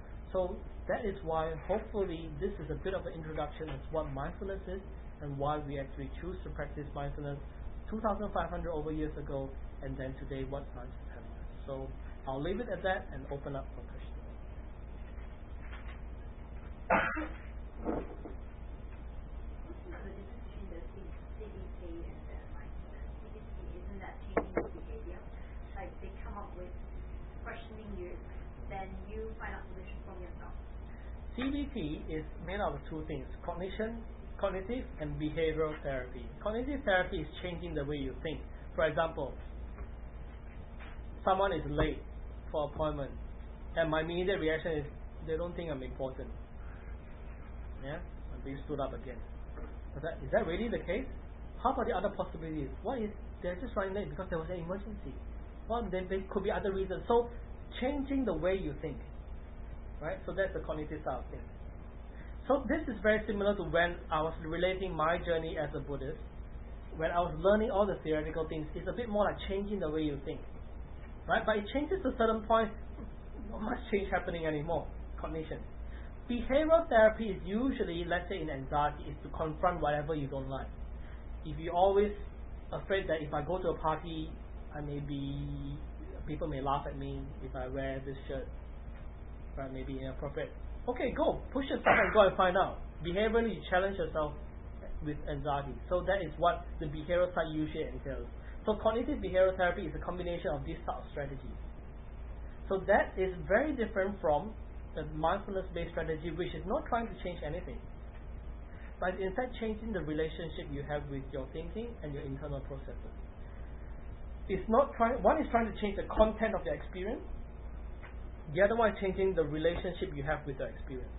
S1: So that is why hopefully this is a bit of an introduction as what mindfulness is and why we actually choose to practice mindfulness two thousand five hundred over years ago, and then today what science is telling us. So I'll leave it at that and open up for questions.
S2: Isn't that changing your behavior? Like they come up with questioning you you find out solution from yourself?
S1: C B T is made out of two things: cognition, cognitive, and behavioral therapy. Cognitive therapy is changing the way you think. For example, someone is late for appointment, and my immediate reaction is they don't think I'm important. Yeah, I'm being stood up again. Is that, is that really the case? How about the other possibilities? What if they're just running late because there was an emergency? Well, there, there could be other reasons. So, changing the way you think, right? So that's the cognitive side of things. So this is very similar to when I was relating my journey as a Buddhist. When I was learning all the theoretical things, it's a bit more like changing the way you think, right? But it changes to a certain point. Not much change happening anymore. Cognition. Behavioral therapy is usually, let's say in anxiety, is to confront whatever you don't like. If you're always afraid that if I go to a party, I may be, people may laugh at me if I wear this shirt, right? Maybe inappropriate. Okay, go push yourself and go and find out. Behaviorally, you challenge yourself with anxiety. So that is what the behavioral side usually entails. So cognitive behavioral therapy is a combination of these type of strategies. So that is very different from the mindfulness-based strategy, which is not trying to change anything, but instead changing the relationship you have with your thinking and your internal processes. It's not trying. One is trying to change the content of your experience. The other one is changing the relationship you have with your experience.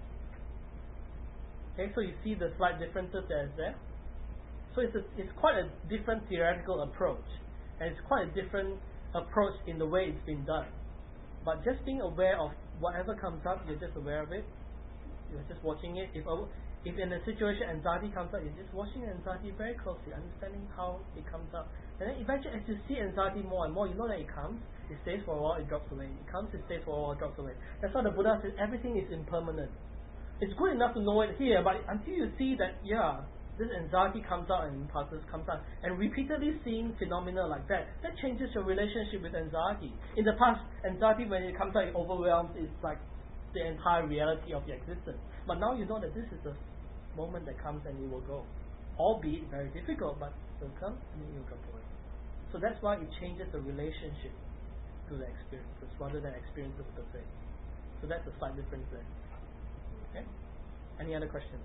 S1: Okay, so you see the slight differences there is there. So it's a, it's quite a different theoretical approach, and it's quite a different approach in the way it's been done. But just being aware of whatever comes up, you're just aware of it. You're just watching it. If a, if in a situation anxiety comes up, you're just watching anxiety very closely, understanding how it comes up. And then eventually, as you see anxiety more and more, you know that it comes, it stays for a while, it drops away. It comes, it stays for a while, it drops away. That's why the Buddha says everything is impermanent. It's good enough to know it here, but until you see that, yeah, this anxiety comes out and passes, comes out, and repeatedly seeing phenomena like that, that changes your relationship with anxiety. In the past, anxiety, when it comes out, it overwhelms, it's like the entire reality of your existence. But now you know that this is the moment that comes and it will go. Albeit very difficult, but it will come and it will drop away. So that's why it changes the relationship to the experiences rather than experiences per se. So that's a slight difference there. Okay? Any other questions?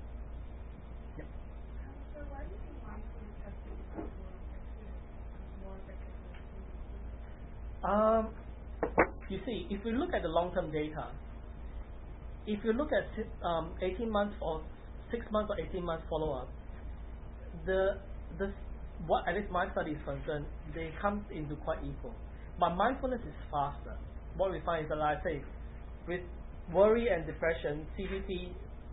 S1: Yeah.
S3: So why do you think mindfulness has to become more effective, more effective than C B T?
S1: Um, you see, if we look at the long-term data, if you look at um, eighteen months or six months or eighteen months follow-up, the the what at least my study is concerned, they come into quite equal. But mindfulness is faster. What we find is that, like I say, with worry and depression, C B T,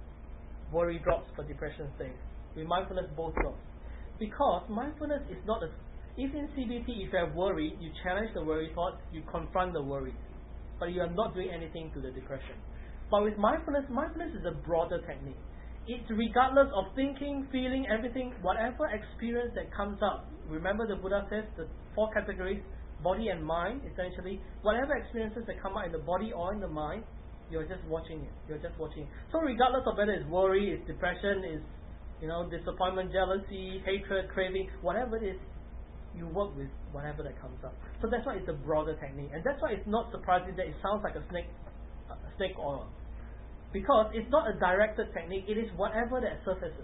S1: worry drops but depression stays. With mindfulness, both drops. Because mindfulness is not a, if in C B T, if you have worry, you challenge the worry thought, you confront the worry, but you are not doing anything to the depression. But with mindfulness, mindfulness is a broader technique. It's regardless of thinking, feeling, everything, whatever experience that comes up. Remember the Buddha says the four categories, body and mind, essentially. Whatever experiences that come out in the body or in the mind, you're just watching it. You're just watching it. So regardless of whether it's worry, it's depression, it's, you know, disappointment, jealousy, hatred, craving, whatever it is, you work with whatever that comes up. So that's why it's a broader technique. And that's why it's not surprising that it sounds like a snake, a snake oil. Because it's not a directed technique, it is whatever that surfaces.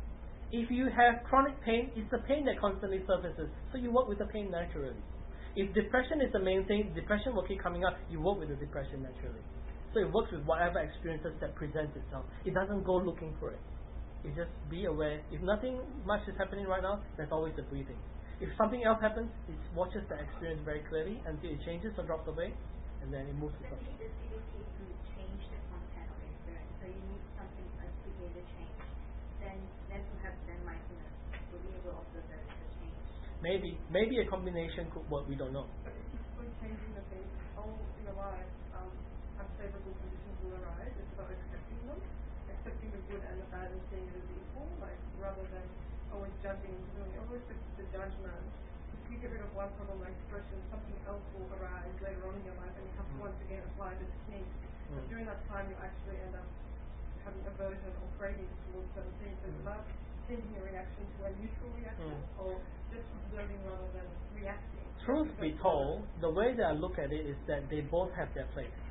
S1: If you have chronic pain, it's the pain that constantly surfaces. So you work with the pain naturally. If depression is the main thing, depression will keep coming up, you work with the depression naturally. So it works with whatever experiences that presents itself. It doesn't go looking for it. You just be aware. If nothing much is happening right now, there's always the breathing. If something else happens, it watches the experience very clearly until it changes or drops away, and then it moves to
S2: But
S1: something.
S2: you need the C B T to change the content of the experience. So you need something, a behavior change. Then, then perhaps then mindfulness will be able to observe that it's a change.
S1: Maybe, maybe a combination could work, we don't know.
S3: But it's for changing the things all in your life, um, unfavorable conditions will arise. It's about accepting them, accepting the good and the bad and seeing it as equal, like rather than always judging and doing always the, the judgment. If you get rid of one problem like depression, something else will arise later on in your life, and you have to once again apply the technique.
S1: Mm.
S3: But during that time, you actually end up having aversion or craving towards certain things. So it's about changing your reaction to a neutral reaction,
S1: Mm.
S3: or just observing rather than reacting.
S1: Truth be told, the way that I look at it is that they both have their place.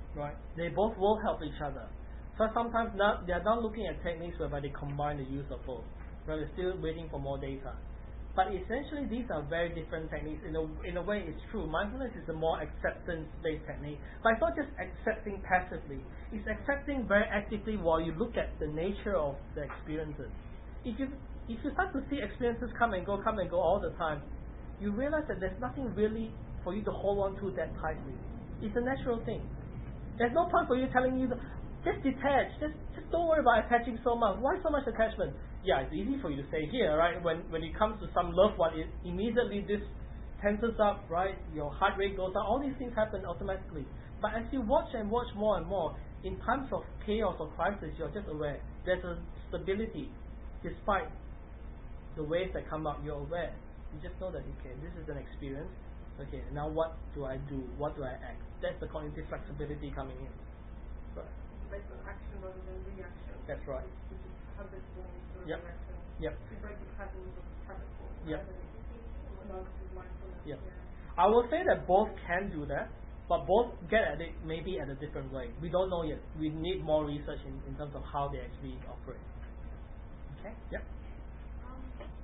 S1: right? They both will help each other. So sometimes not, they are not looking at techniques whereby they combine the use of both. Right? They're still waiting for more data. But essentially, these are very different techniques. In a, in a way, it's true. Mindfulness is a more acceptance-based technique. But it's not just accepting passively. It's accepting very actively while you look at the nature of the experiences. If you if you start to see experiences come and go, come and go all the time, you realize that there's nothing really for you to hold on to that tightly. It's a natural thing. There's no point for you telling you, to, just detach, just just don't worry about attaching so much. Why so much attachment? Yeah, it's easy for you to say here, right? When when it comes to some loved one, it immediately this tenses up, right? Your heart rate goes up. All these things happen automatically. But as you watch and watch more and more, in times of chaos or crisis, you're just aware. There's a stability, despite the waves that come up. You're aware. You just know that, okay, this is an experience. Okay, now what do I do? What do I act? That's the cognitive flexibility coming in. Right.
S3: Based on action rather than reaction.
S1: That's right.
S3: Which is habit form instead of
S1: Yep.
S3: reaction.
S1: Yep.
S3: To break the patterns of habit form.
S1: Yep.
S3: No, this is mindfulness.
S1: Yep.
S3: Yeah.
S1: I will say that both can do that, but both get at it maybe at a different way. We don't know yet. We need more research in, in terms of how they actually operate. Okay? Yep.
S2: Um,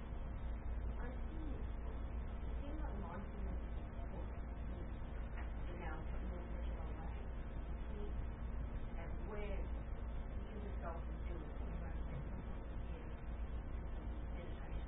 S2: I see. It seems like mindfulness supports the now technology online. See, and where you yourself can do it, you know, like sometimes you hear meditation.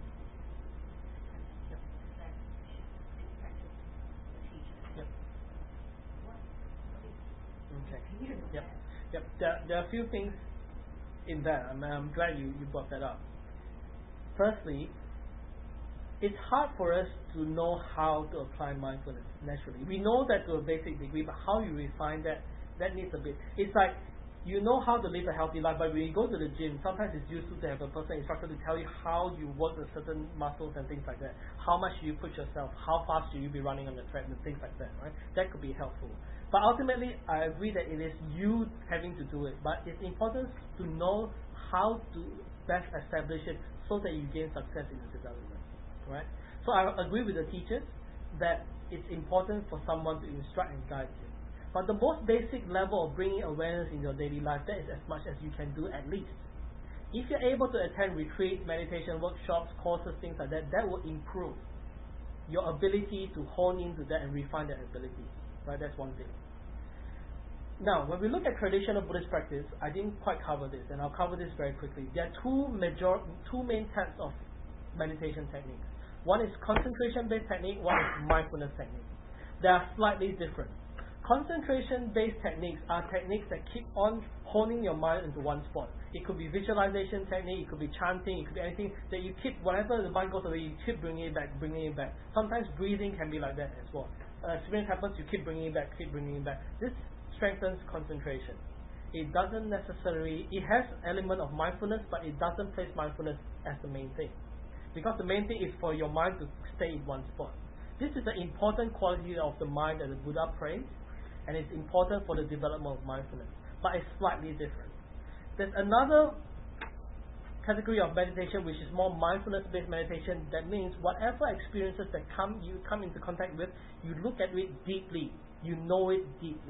S1: Yep.
S2: That it's practice the teacher.
S1: Yep.
S2: What? What is
S1: Okay.
S2: opinion on
S1: Yep.
S2: that?
S1: Yep. There, there are a few things in that. I'm, I'm glad you, you brought that up. Firstly, it's hard for us to know how to apply mindfulness naturally. We know that to a basic degree, but how you refine that, that needs a bit. It's like you know how to live a healthy life, but when you go to the gym, sometimes it's useful to have a personal instructor to tell you how you work with certain muscles and things like that. How much you push yourself, how fast should you be running on the treadmill, things like that, right? That could be helpful. But ultimately, I agree that it is you having to do it, but it's important to know how to best establish it so that you gain success in the development, right? So I agree with the teachers that it's important for someone to instruct and guide you. But the most basic level of bringing awareness in your daily life, that is as much as you can do at least. If you're able to attend retreats, meditation workshops, courses, things like that, that will improve your ability to hone into that and refine that ability. Right? That's one thing. Now, when we look at traditional Buddhist practice, I didn't quite cover this, and I'll cover this very quickly. There are two major, two main types of meditation techniques. One is concentration-based technique, one is mindfulness technique. They are slightly different. Concentration-based techniques are techniques that keep on honing your mind into one spot. It could be visualization technique, it could be chanting, it could be anything that you keep, whenever the mind goes away, you keep bringing it back, bringing it back. Sometimes breathing can be like that as well. Uh, experience happens, you keep bringing it back, keep bringing it back. This strengthens concentration. It doesn't necessarily, it has element of mindfulness, but it doesn't place mindfulness as the main thing. Because the main thing is for your mind to stay in one spot. This is an important quality of the mind that the Buddha praised, and it's important for the development of mindfulness. But it's slightly different. There's another category of meditation which is more mindfulness-based meditation. That means whatever experiences that come you come into contact with, you look at it deeply. You know it deeply.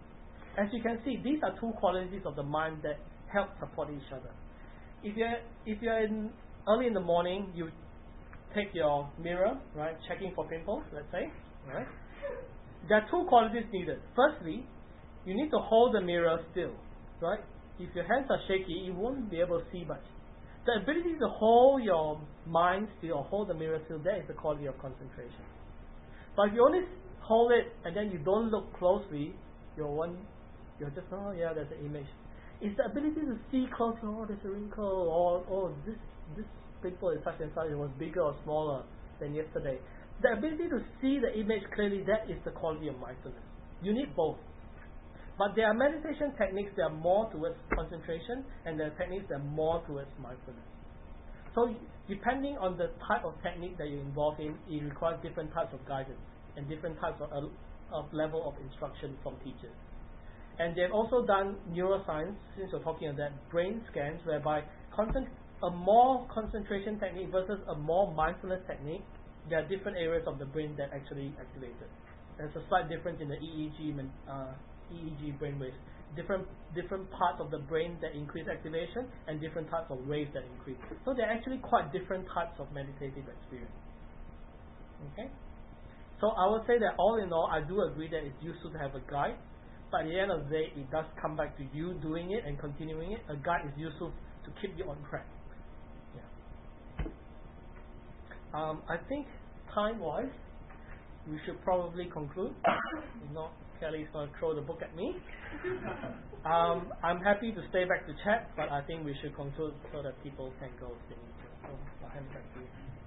S1: As you can see, these are two qualities of the mind that help support each other. If you're if you're in early in the morning, you take your mirror, right, checking for pimples, let's say, right? There are two qualities needed. Firstly, you need to hold the mirror still, right? If your hands are shaky, you won't be able to see much. The ability to hold your mind still or hold the mirror still, that is the quality of concentration. But if you only hold it and then you don't look closely, you're one, you're just, oh yeah, there's an image. It's the ability to see closer, oh there's a wrinkle, or oh this this pimple is such and such, it was bigger or smaller than yesterday. The ability to see the image clearly, that is the quality of mindfulness. You need both. But there are meditation techniques that are more towards concentration, and there are techniques that are more towards mindfulness. So depending on the type of technique that you're involved in, it requires different types of guidance and different types of, uh, of level of instruction from teachers. And they've also done neuroscience, since we're talking about that, brain scans, whereby concent- a more concentration technique versus a more mindfulness technique, there are different areas of the brain that actually activated. There's a slight difference in the E E G uh, E E G brainwaves. Different different parts of the brain that increase activation and different types of waves that increase. So they're actually quite different types of meditative experience. Okay? So I would say that all in all, I do agree that it's useful to have a guide, but at the end of the day, it does come back to you doing it and continuing it. A guide is useful to keep you on track. Yeah. Um, I think time-wise, we should probably conclude. If not, Kelly's going to throw the book at me. um, I'm happy to stay back to chat, but I think we should conclude so that people can go if they need to. So I'll hand it back to you.